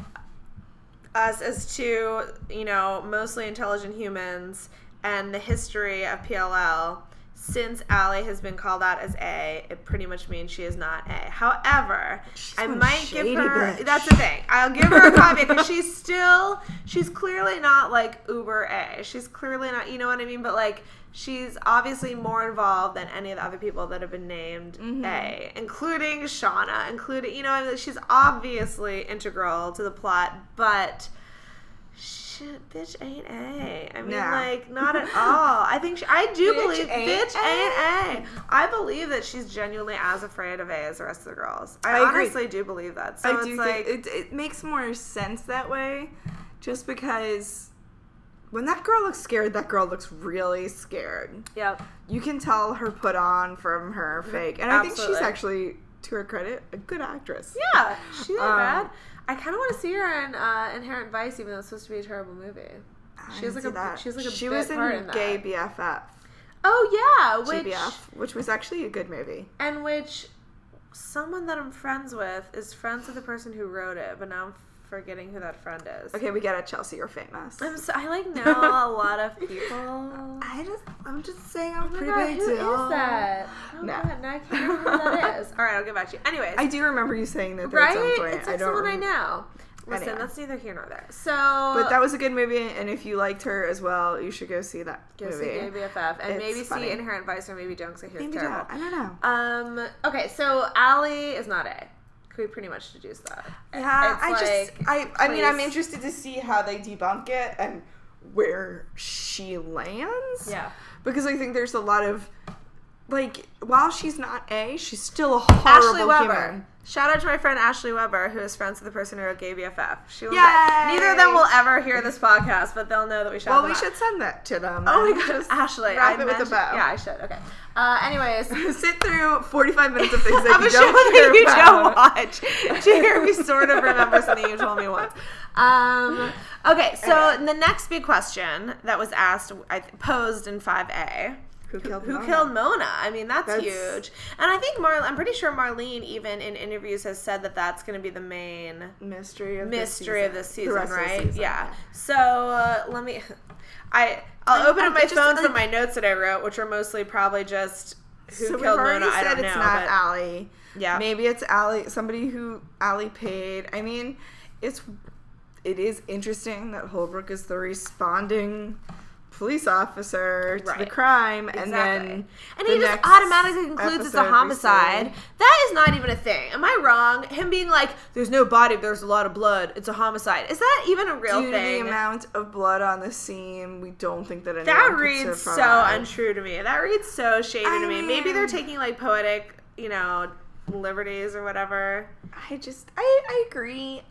us as two, mostly intelligent humans and the history of PLL, since Allie has been called out as A, it pretty much means she is not A. However, I might give her... Bitch. That's the thing. I'll give her a caveat because she's clearly not, like, uber A. She's clearly not, you know what I mean? But, like, she's obviously more involved than any of the other people that have been named A, including Shauna, she's obviously integral to the plot, but... Shit, bitch ain't A. I mean, like, not at all. I think I do believe bitch ain't A. I believe that she's genuinely as afraid of A as the rest of the girls. I honestly do believe that. So I do think it makes more sense that way, just because when that girl looks scared, that girl looks really scared. Yep. You can tell her put on from her fake, and I think she's actually, to her credit, a good actress. Yeah, she's not bad. I kind of want to see her in Inherent Vice, even though it's supposed to be a terrible movie. She was in Gay BFF. Oh yeah, which was actually a good movie, and which someone that I'm friends with is friends with the person who wrote it, but now I'm forgetting who that friend is. Okay, we get it, Chelsea. You're famous. I know a lot of people. I'm just saying I'm pretty big too. Who is that? Oh no. God, now I can't remember who that is. All right, I'll get back to you. Anyways, I do remember you saying that. Right? At some point. It's like someone I know. Listen, that's neither here nor there. So, but that was a good movie, and if you liked her as well, you should go see that movie. Go see Gay BFF, and maybe see Inherent Vice, or maybe don't, because I hear it's terrible. I don't know. Okay, so Allie is not A. Could we pretty much deduce that? Yeah, I mean, I'm interested to see how they debunk it and where she lands. Yeah. Because I think there's a lot of, like, while she's not A, she's still a horrible human. Shout out to my friend Ashley Weber, who is friends with the person who wrote Gay BFF. Neither of them will ever hear this podcast, but they'll know that we shout them out. We should send that to them. Oh my gosh, Ashley. Wrap it with a bow. Yeah, I should. Okay. Anyways. Sit through 45 minutes of things that you don't watch to hear me sort of remember something you told me once. Okay, so the next big question that was posed in 5A. Who killed Mona? I mean, that's huge. And I think I'm pretty sure Marlene, even in interviews, has said that that's going to be the main mystery of this season, right? Yeah. So I'll open up my phone from my notes that I wrote, which are mostly probably just who killed Mona. I don't know. It's not Allie. Yeah. Maybe it's Allie. Somebody who Allie paid. I mean, it is interesting that Holbrook is the responding police officer to the crime, and then he just automatically concludes it's a homicide. That is not even a thing. Am I wrong? Him being like, "There's no body, there's a lot of blood. It's a homicide." Is that even a real thing? Due to the amount of blood on the scene, we don't think that anyone that reads so untrue to me. That reads so shady to me. Maybe they're taking like poetic, liberties or whatever. I agree.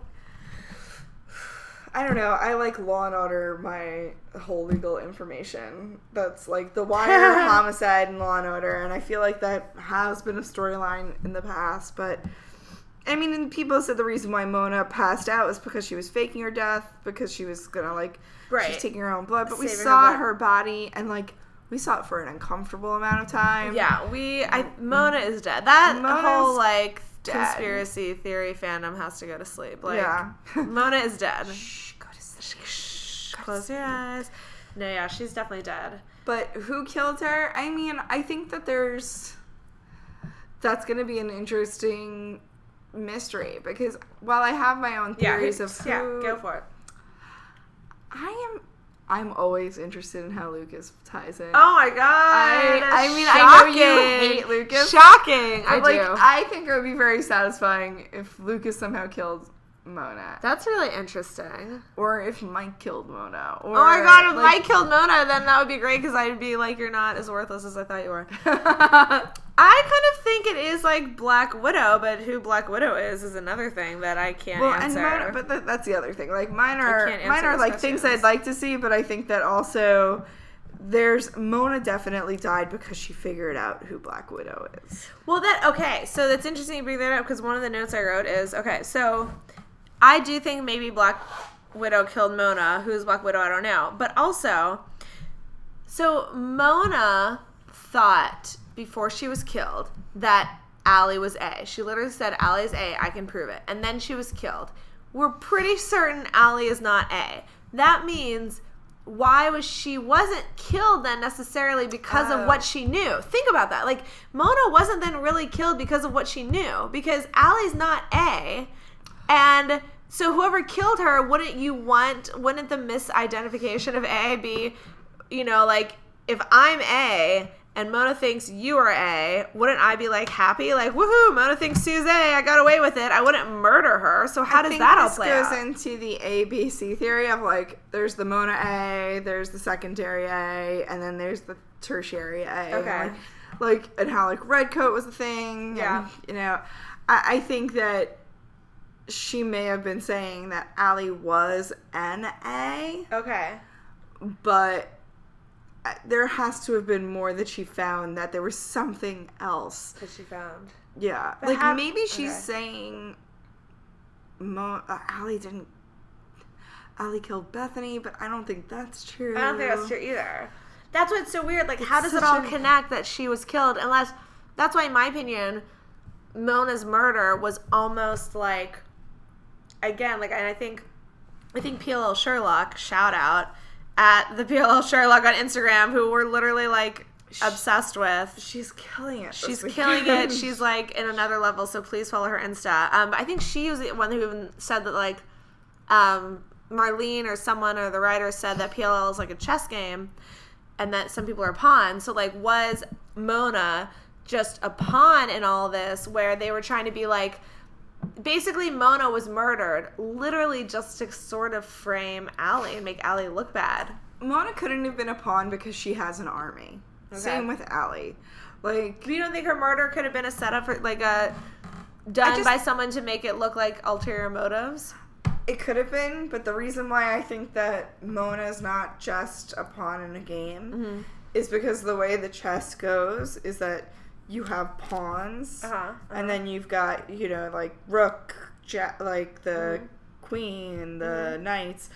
I don't know. I like Law and Order my whole legal information. That's like The Wire, Homicide, and Law and Order, and I feel like that has been a storyline in the past. But I mean, people said the reason why Mona passed out was because she was faking her death, because she was gonna she's taking her own blood. But we saw her body, and we saw it for an uncomfortable amount of time. Yeah, Mona is dead. That whole conspiracy theory fandom has to go to sleep. Mona is dead. Shh, go to sleep. Shh, close your eyes. No, yeah, she's definitely dead. But who killed her? I mean, I think that that's going to be an interesting mystery, because while I have my own theories of who... Yeah, go for it. I'm always interested in how Lucas ties in. Oh my god! I mean, I know you hate Lucas. Shocking! I do. I think it would be very satisfying if Lucas somehow killed Mona. That's really interesting. Or if Mike killed Mona. Or, oh my god, if Mike killed Mona, then that would be great, because I'd be like, you're not as worthless as I thought you were. I kind of think it is like Black Widow, but who Black Widow is another thing that I can't answer. And Mona, but that's the other thing. Like mine are like things I'd like to see, but I think that also Mona definitely died because she figured out who Black Widow is. Well, so that's interesting you bring that up, because one of the notes I wrote is, so I do think maybe Black Widow killed Mona. Who's Black Widow? I don't know. But also, so Mona thought before she was killed that Allie was A. She literally said, Allie's A. I can prove it. And then she was killed. We're pretty certain Allie is not A. That means why wasn't killed then necessarily because of what she knew. Think about that. Like, Mona wasn't then really killed because of what she knew. Because Allie's not A. And so whoever killed her, wouldn't the misidentification of A be, like, if I'm A and Mona thinks you are A, wouldn't I be, like, happy? Like, woohoo, Mona thinks Sue's A, I got away with it. I wouldn't murder her. So how does that all play out? This goes into the ABC theory of, like, there's the Mona A, there's the secondary A, and then there's the tertiary A. Okay. And how, like, Redcoat was the thing. Yeah. And, I think that she may have been saying that Allie was an A. Okay. But there has to have been more that she found, that there was something else that she found. Yeah. But maybe she's saying Allie killed Bethany, but I don't think that's true. I don't think that's true either. That's what's so weird. Like, how does it all connect that she was killed? Unless, that's why, in my opinion, Mona's murder was almost like, again, like, and I think PLL Sherlock, shout out, at the PLL Sherlock on Instagram, who we're literally, like, obsessed with. She's killing it. She's killing it. She's, like, in another level, so please follow her Insta. I think she was the one who even said that, like, Marlene or someone or the writer said that PLL is, like, a chess game and that some people are pawns. So, like, was Mona just a pawn in all this, where they were trying to be, like, basically Mona was murdered literally just to sort of frame Allie and make Allie look bad. Mona couldn't have been a pawn because she has an army. Okay. Same with Allie. Like, you don't think her murder could have been a setup for, like, done by someone to make it look like ulterior motives? It could have been, but the reason why I think that Mona's not just a pawn in a game is because the way the chess goes is that you have pawns, and then you've got, like, rook, like the queen, the knights.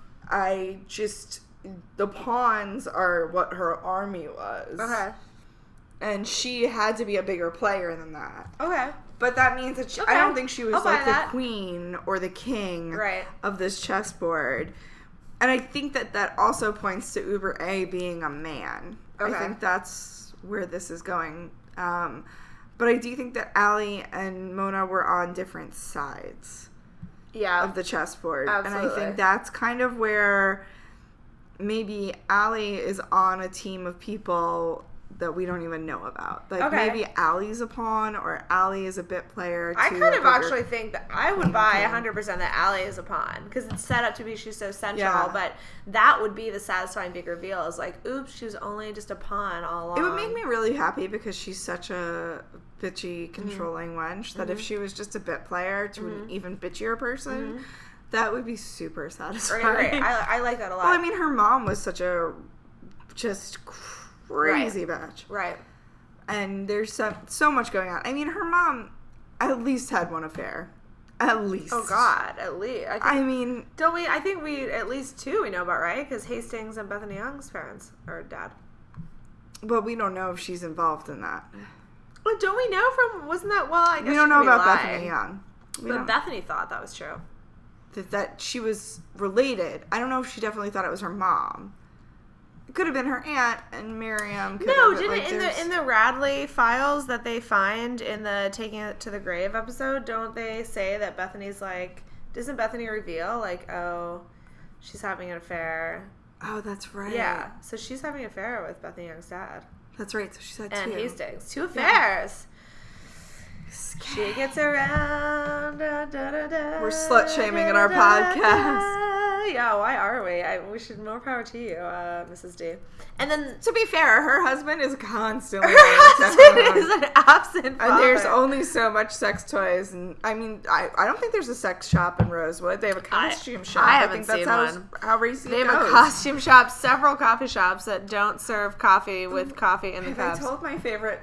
The pawns are what her army was. Okay. And she had to be a bigger player than that. Okay. But that means that I don't think she was, like, the queen or the king of this chessboard. And I think that also points to Uber A being a man. Okay. I think that's where this is going. But I do think that Allie and Mona were on different sides of the chessboard. Absolutely. And I think that's kind of where maybe Allie is on a team of people that we don't even know about. Like, maybe Allie's a pawn or Allie is a bit player. I kind of actually think that I would buy 100% that Allie is a pawn, because it's set up to be she's so central, but that would be the satisfying big reveal, is like, oops, she was only just a pawn all along. It would make me really happy because she's such a bitchy, controlling wench that if she was just a bit player to an even bitchier person, that would be super satisfying. Right. I like that a lot. Well, I mean, her mom was such a just crazy bitch. Right. And there's so much going on. I mean, her mom at least had one affair. At least. Oh, God. At least. I mean... Don't we... I think we... At least two we know about, right? Because Hastings and Bethany Young's parents. Or dad. But we don't know if she's involved in that. Well, don't we know from... Wasn't that... Well, I guess we don't know about Bethany Young. But Bethany thought that was true. That she was related. I don't know if she definitely thought it was her mom. It could have been her aunt, and Miriam could have... in the Radley files that they find in the Taking It to the Grave episode, don't they say that Bethany's like... Doesn't Bethany reveal, like, oh, she's having an affair? Oh, that's right. Yeah, so she's having an affair with Bethany Young's dad. That's right, so she's had two. And Hastings. 2 affairs. She gets around. We're slut-shaming in our podcast. Yeah, why are we? We should more power to you, Mrs. D. And then, to be fair, her husband is constantly... Her husband is an absent father. And there's only so much sex toys. And I mean, I don't think there's a sex shop in Rosewood. They have a costume shop. I haven't seen one. How racy They have a costume shop, several coffee shops that don't serve coffee with coffee in the cups. I told my favorite...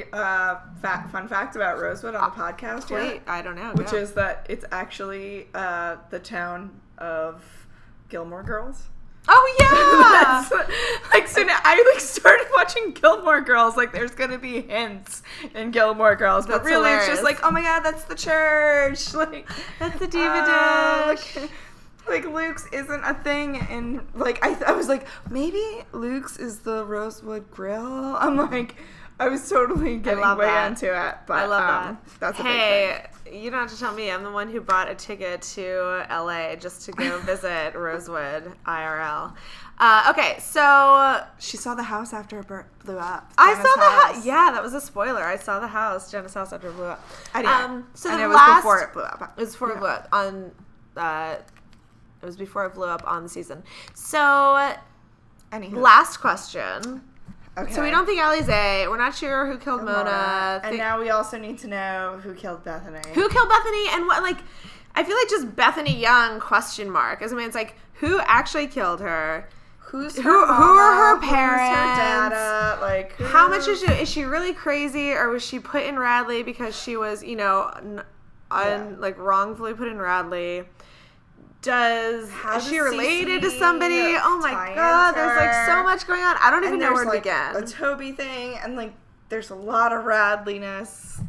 fun fact about Rosewood on the podcast yet? I don't know. Which is that it's actually the town of Gilmore Girls. Oh yeah. Like, so now I like started watching Gilmore Girls. Like, there's gonna be hints in Gilmore Girls, but That's really hilarious. it's just like, oh my god, that's the church. Like, That's the diva dish. like Luke's isn't a thing, and like I was like, maybe Luke's is the Rosewood Grill. I'm like, I was totally getting way into it, but I love that. That's a big thing. You don't have to tell me. I'm the one who bought a ticket to LA just to go visit Rosewood IRL. Okay, so She saw the house after it blew up. I Jenna's saw the house. house. Yeah, that was a spoiler. I saw the house, Jenna's house, after it blew up. I did. So and the it was last, before it blew up. It was before it blew up on. It was before it blew up on the season. So, Anywho. last question. Okay. So we don't think Allie's A. We're not sure who killed Mona. And now we also need to know who killed Bethany. Who killed Bethany and what? Like, I feel like just Bethany Young ? As I mean, it's like who actually killed her? Who's her Who mama? are her Who's parents? her dada? Like, How much is she really crazy, or was she put in Radley because she was, like wrongfully put in Radley? Is she related to somebody? Oh my god, there's like so much going on. I don't even know where to begin. A Toby thing, and like there's a lot of Radliness.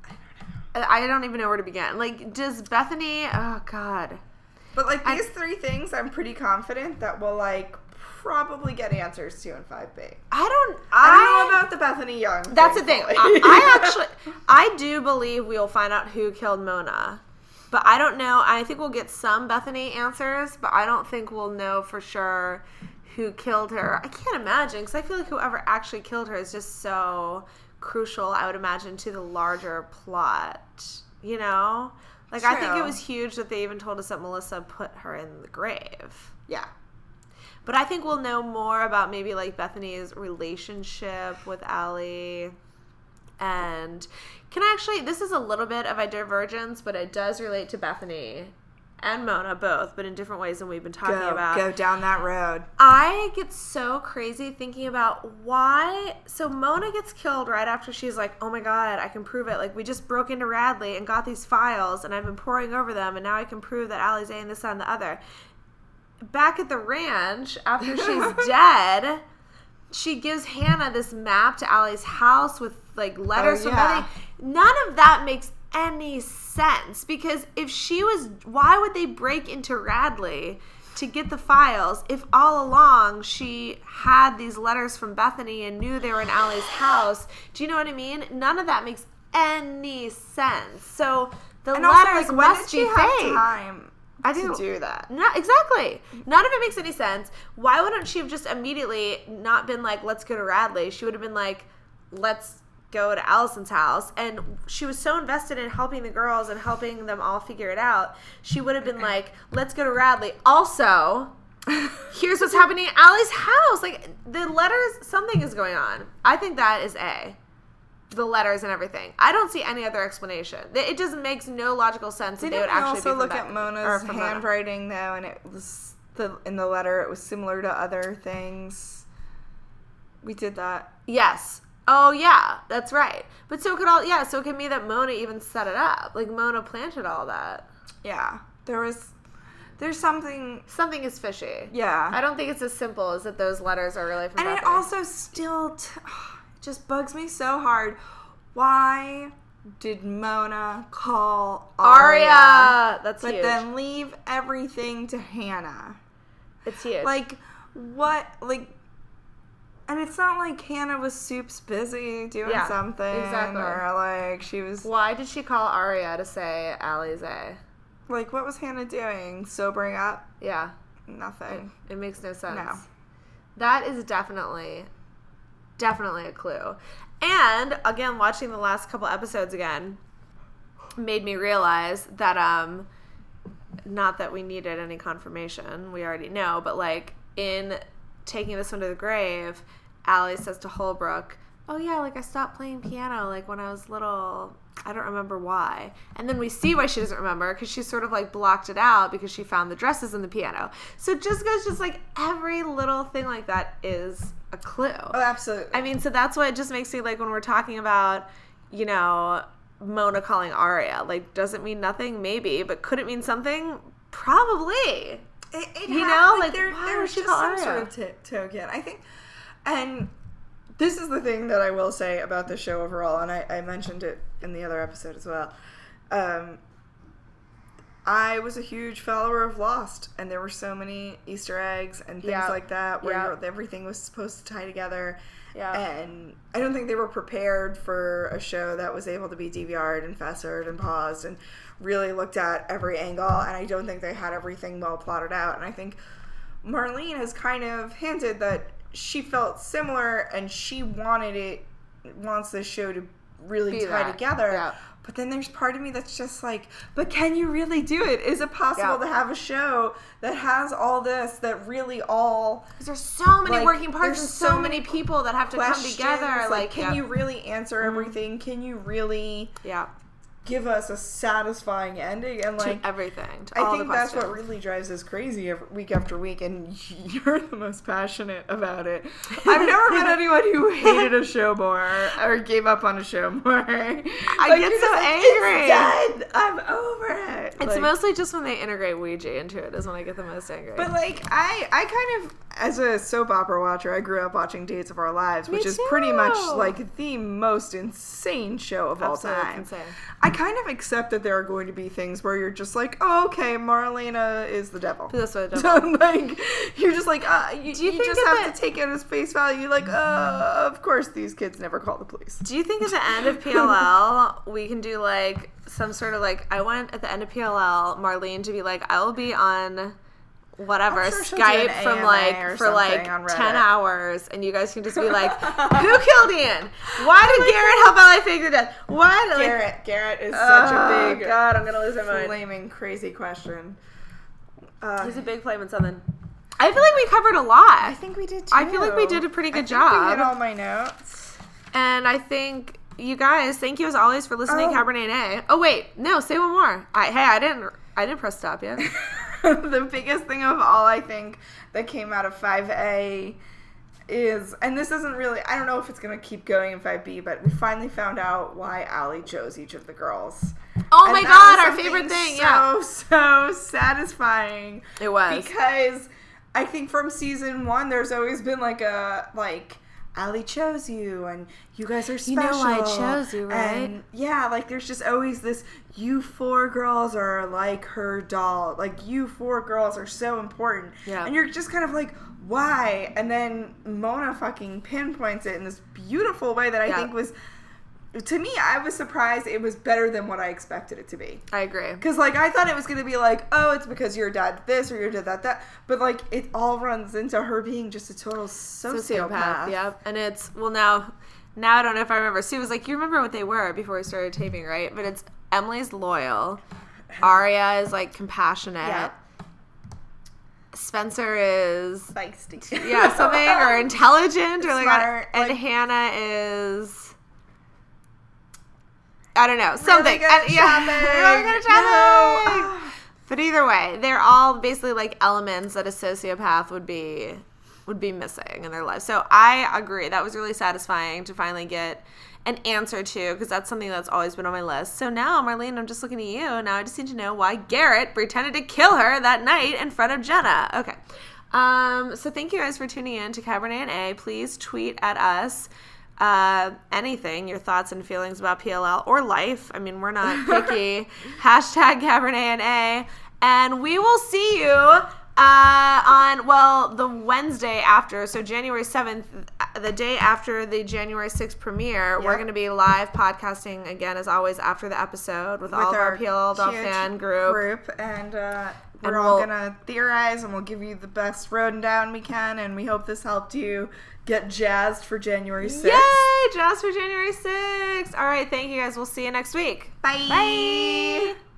I don't even know where to begin. Like, does Bethany? Oh god. But like these three things, I'm pretty confident that we'll like probably get answers to in 5B. I don't know about the Bethany Young. That's the thing. I do believe we'll find out who killed Mona. But I don't know. I think we'll get some Bethany answers, but I don't think we'll know for sure who killed her. I can't imagine, because I feel like whoever actually killed her is just so crucial, I would imagine, to the larger plot. You know? Like, I think it was huge that they even told us that Melissa put her in the grave. Yeah. But I think we'll know more about maybe, like, Bethany's relationship with Allie. And this is a little bit of a divergence, but it does relate to Bethany and Mona both, but in different ways than we've been talking about. Go down that road. I get so crazy thinking about why. So Mona gets killed right after she's like, oh my god, I can prove it. Like, we just broke into Radley and got these files, and I've been poring over them, and now I can prove that Allie's A and this, that, and the other. Back at the ranch, after she's dead, she gives Hannah this map to Allie's house with like letters from Bethany. None of that makes any sense, because if she was, why would they break into Radley to get the files if all along she had these letters from Bethany and knew they were in Allie's house? Do you know what I mean? None of that makes any sense. So the and letters also, like, must when did be she fake. have time to do that? No, exactly. None of it makes any sense. Why wouldn't she have just immediately not been like, let's go to Radley? She would have been like, let's go to Allison's house. And she was so invested in helping the girls and helping them all figure it out. She would have been like, let's go to Radley. Also, here's what's happening at Allie's house. Like, the letters, something is going on. I think that is A. The letters and everything. I don't see any other explanation. It just makes no logical sense that they would actually also be look from at Mona's handwriting though, and it was in the letter it was similar to other things. We did that. Yes. Oh yeah, that's right. But so it could be that Mona even set it up. Like, Mona planted all that. Yeah. There's something is fishy. Yeah. I don't think it's as simple as that those letters are really from Bethany. And it also still just bugs me so hard. Why did Mona call Aria? That's but huge. then leave everything to Hannah? It's huge. Like, what? Like, and it's not like Hannah was soups busy doing something. Exactly. Or like she was. Why did she call Aria to say Allie's A? Like, what was Hannah doing? Sobering up? Yeah. Nothing. It makes no sense. No. That is definitely a clue. And again, watching the last couple episodes again made me realize that not that we needed any confirmation, we already know, but like in taking this one to the grave, Allie says to Holbrook, oh yeah, like I stopped playing piano like when I was little. I don't remember why. And then we see why she doesn't remember, because she sort of like blocked it out because she found the dresses in the piano. So it just goes like every little thing like that is a clue. Oh, absolutely. I mean, so that's what it just makes me like when we're talking about, Mona calling Aria. Like, does it mean nothing? Maybe. But could it mean something? Probably. You know, like, there's would she just call some Arya? sort of token. I think, and this is the thing that I will say about the show overall, and I mentioned it in the other episode as well. I was a huge follower of Lost, and there were so many Easter eggs and things like that where everything was supposed to tie together. Yeah. And I don't think they were prepared for a show that was able to be DVR'd and fast-forwarded and paused and really looked at every angle, and I don't think they had everything well plotted out. And I think Marlene has kind of hinted that she felt similar, and she wants this show to really tie together. Yeah. But then there's part of me that's just like, but can you really do it? Is it possible to have a show that has all this, that really all... Because there's so many working parts and so many people that have to come together. Like, can you really answer everything? Can you really... give us a satisfying ending and like to everything. To I all think the that's what really drives us crazy week after week, and you're the most passionate about it. I've never met anyone who hated a show more or gave up on a show more. I get so angry. It's done. I'm over it. It's mostly just when they integrate Ouija into it is when I get the most angry. But like I kind of, as a soap opera watcher, I grew up watching Dates of Our Lives, which is pretty much like the most insane show of all time. Insane. I kind of accept that there are going to be things where you're just like, oh, okay, Marlena is the devil. That's what the devil. So, like, you're just like, you just have to take it as face value. You're like, of course these kids never call the police. Do you think at the end of PLL, we can do, like, some sort of, like, I want at the end of PLL, Marlene to be like, I will be on... whatever, Skype from like for like 10 hours, and you guys can just be like, who killed Ian? Why did Garrett help Allie fake the death? Why did Garrett is such a big God, I'm gonna lose my mind. Flaming crazy question. He's a big flame in something. I feel like we covered a lot. I think we did too. I feel like we did a pretty good job. I hit all my notes. And I think you guys, thank you as always for listening to Cabernet A. Oh wait, no, say one more. I didn't press stop yet. The biggest thing of all, I think, that came out of 5A is, and this isn't really, I don't know if it's going to keep going in 5B, but we finally found out why Allie chose each of the girls. Oh my God, our favorite thing, so satisfying. It was. Because I think from season 1, there's always been like Allie chose you, and you guys are special. You know why I chose you, right? And like there's just always this, you 4 girls are like her doll. Like, you 4 girls are so important. Yeah. And you're just kind of like, why? And then Mona fucking pinpoints it in this beautiful way that I think was... To me, I was surprised it was better than what I expected it to be. I agree. Because, like, I thought it was going to be like, oh, it's because your dad did this or your dad did that. But, like, it all runs into her being just a total sociopath. Yep. And it's, well, now I don't know if I remember. Sue was like, you remember what they were before we started taping, right? But it's Emily's loyal. Arya is, like, compassionate. Yeah. Spencer is... feisty. Yeah, something. Or intelligent. Or, smart. And Hannah is... I don't know, something. Really good at shopping. No. But either way, they're all basically like elements that a sociopath would be missing in their life. So I agree. That was really satisfying to finally get an answer to, because that's something that's always been on my list. So now, Marlene, I'm just looking at you. Now I just need to know why Garrett pretended to kill her that night in front of Jenna. Okay. So thank you guys for tuning in to Cabernet and A. Please tweet at us. Anything, your thoughts and feelings about PLL or life. I mean, we're not picky. Hashtag Cabernet and A. And we will see you on the Wednesday after. So January 7th, the day after the January 6th premiere, we're going to be live podcasting again, as always, after the episode with all of our PLL fan group. And we're all going to theorize, and we'll give you the best rundown we can. And we hope this helped you get jazzed for January 6th. Yay! Jazzed for January 6th. All right, thank you guys. We'll see you next week. Bye. Bye.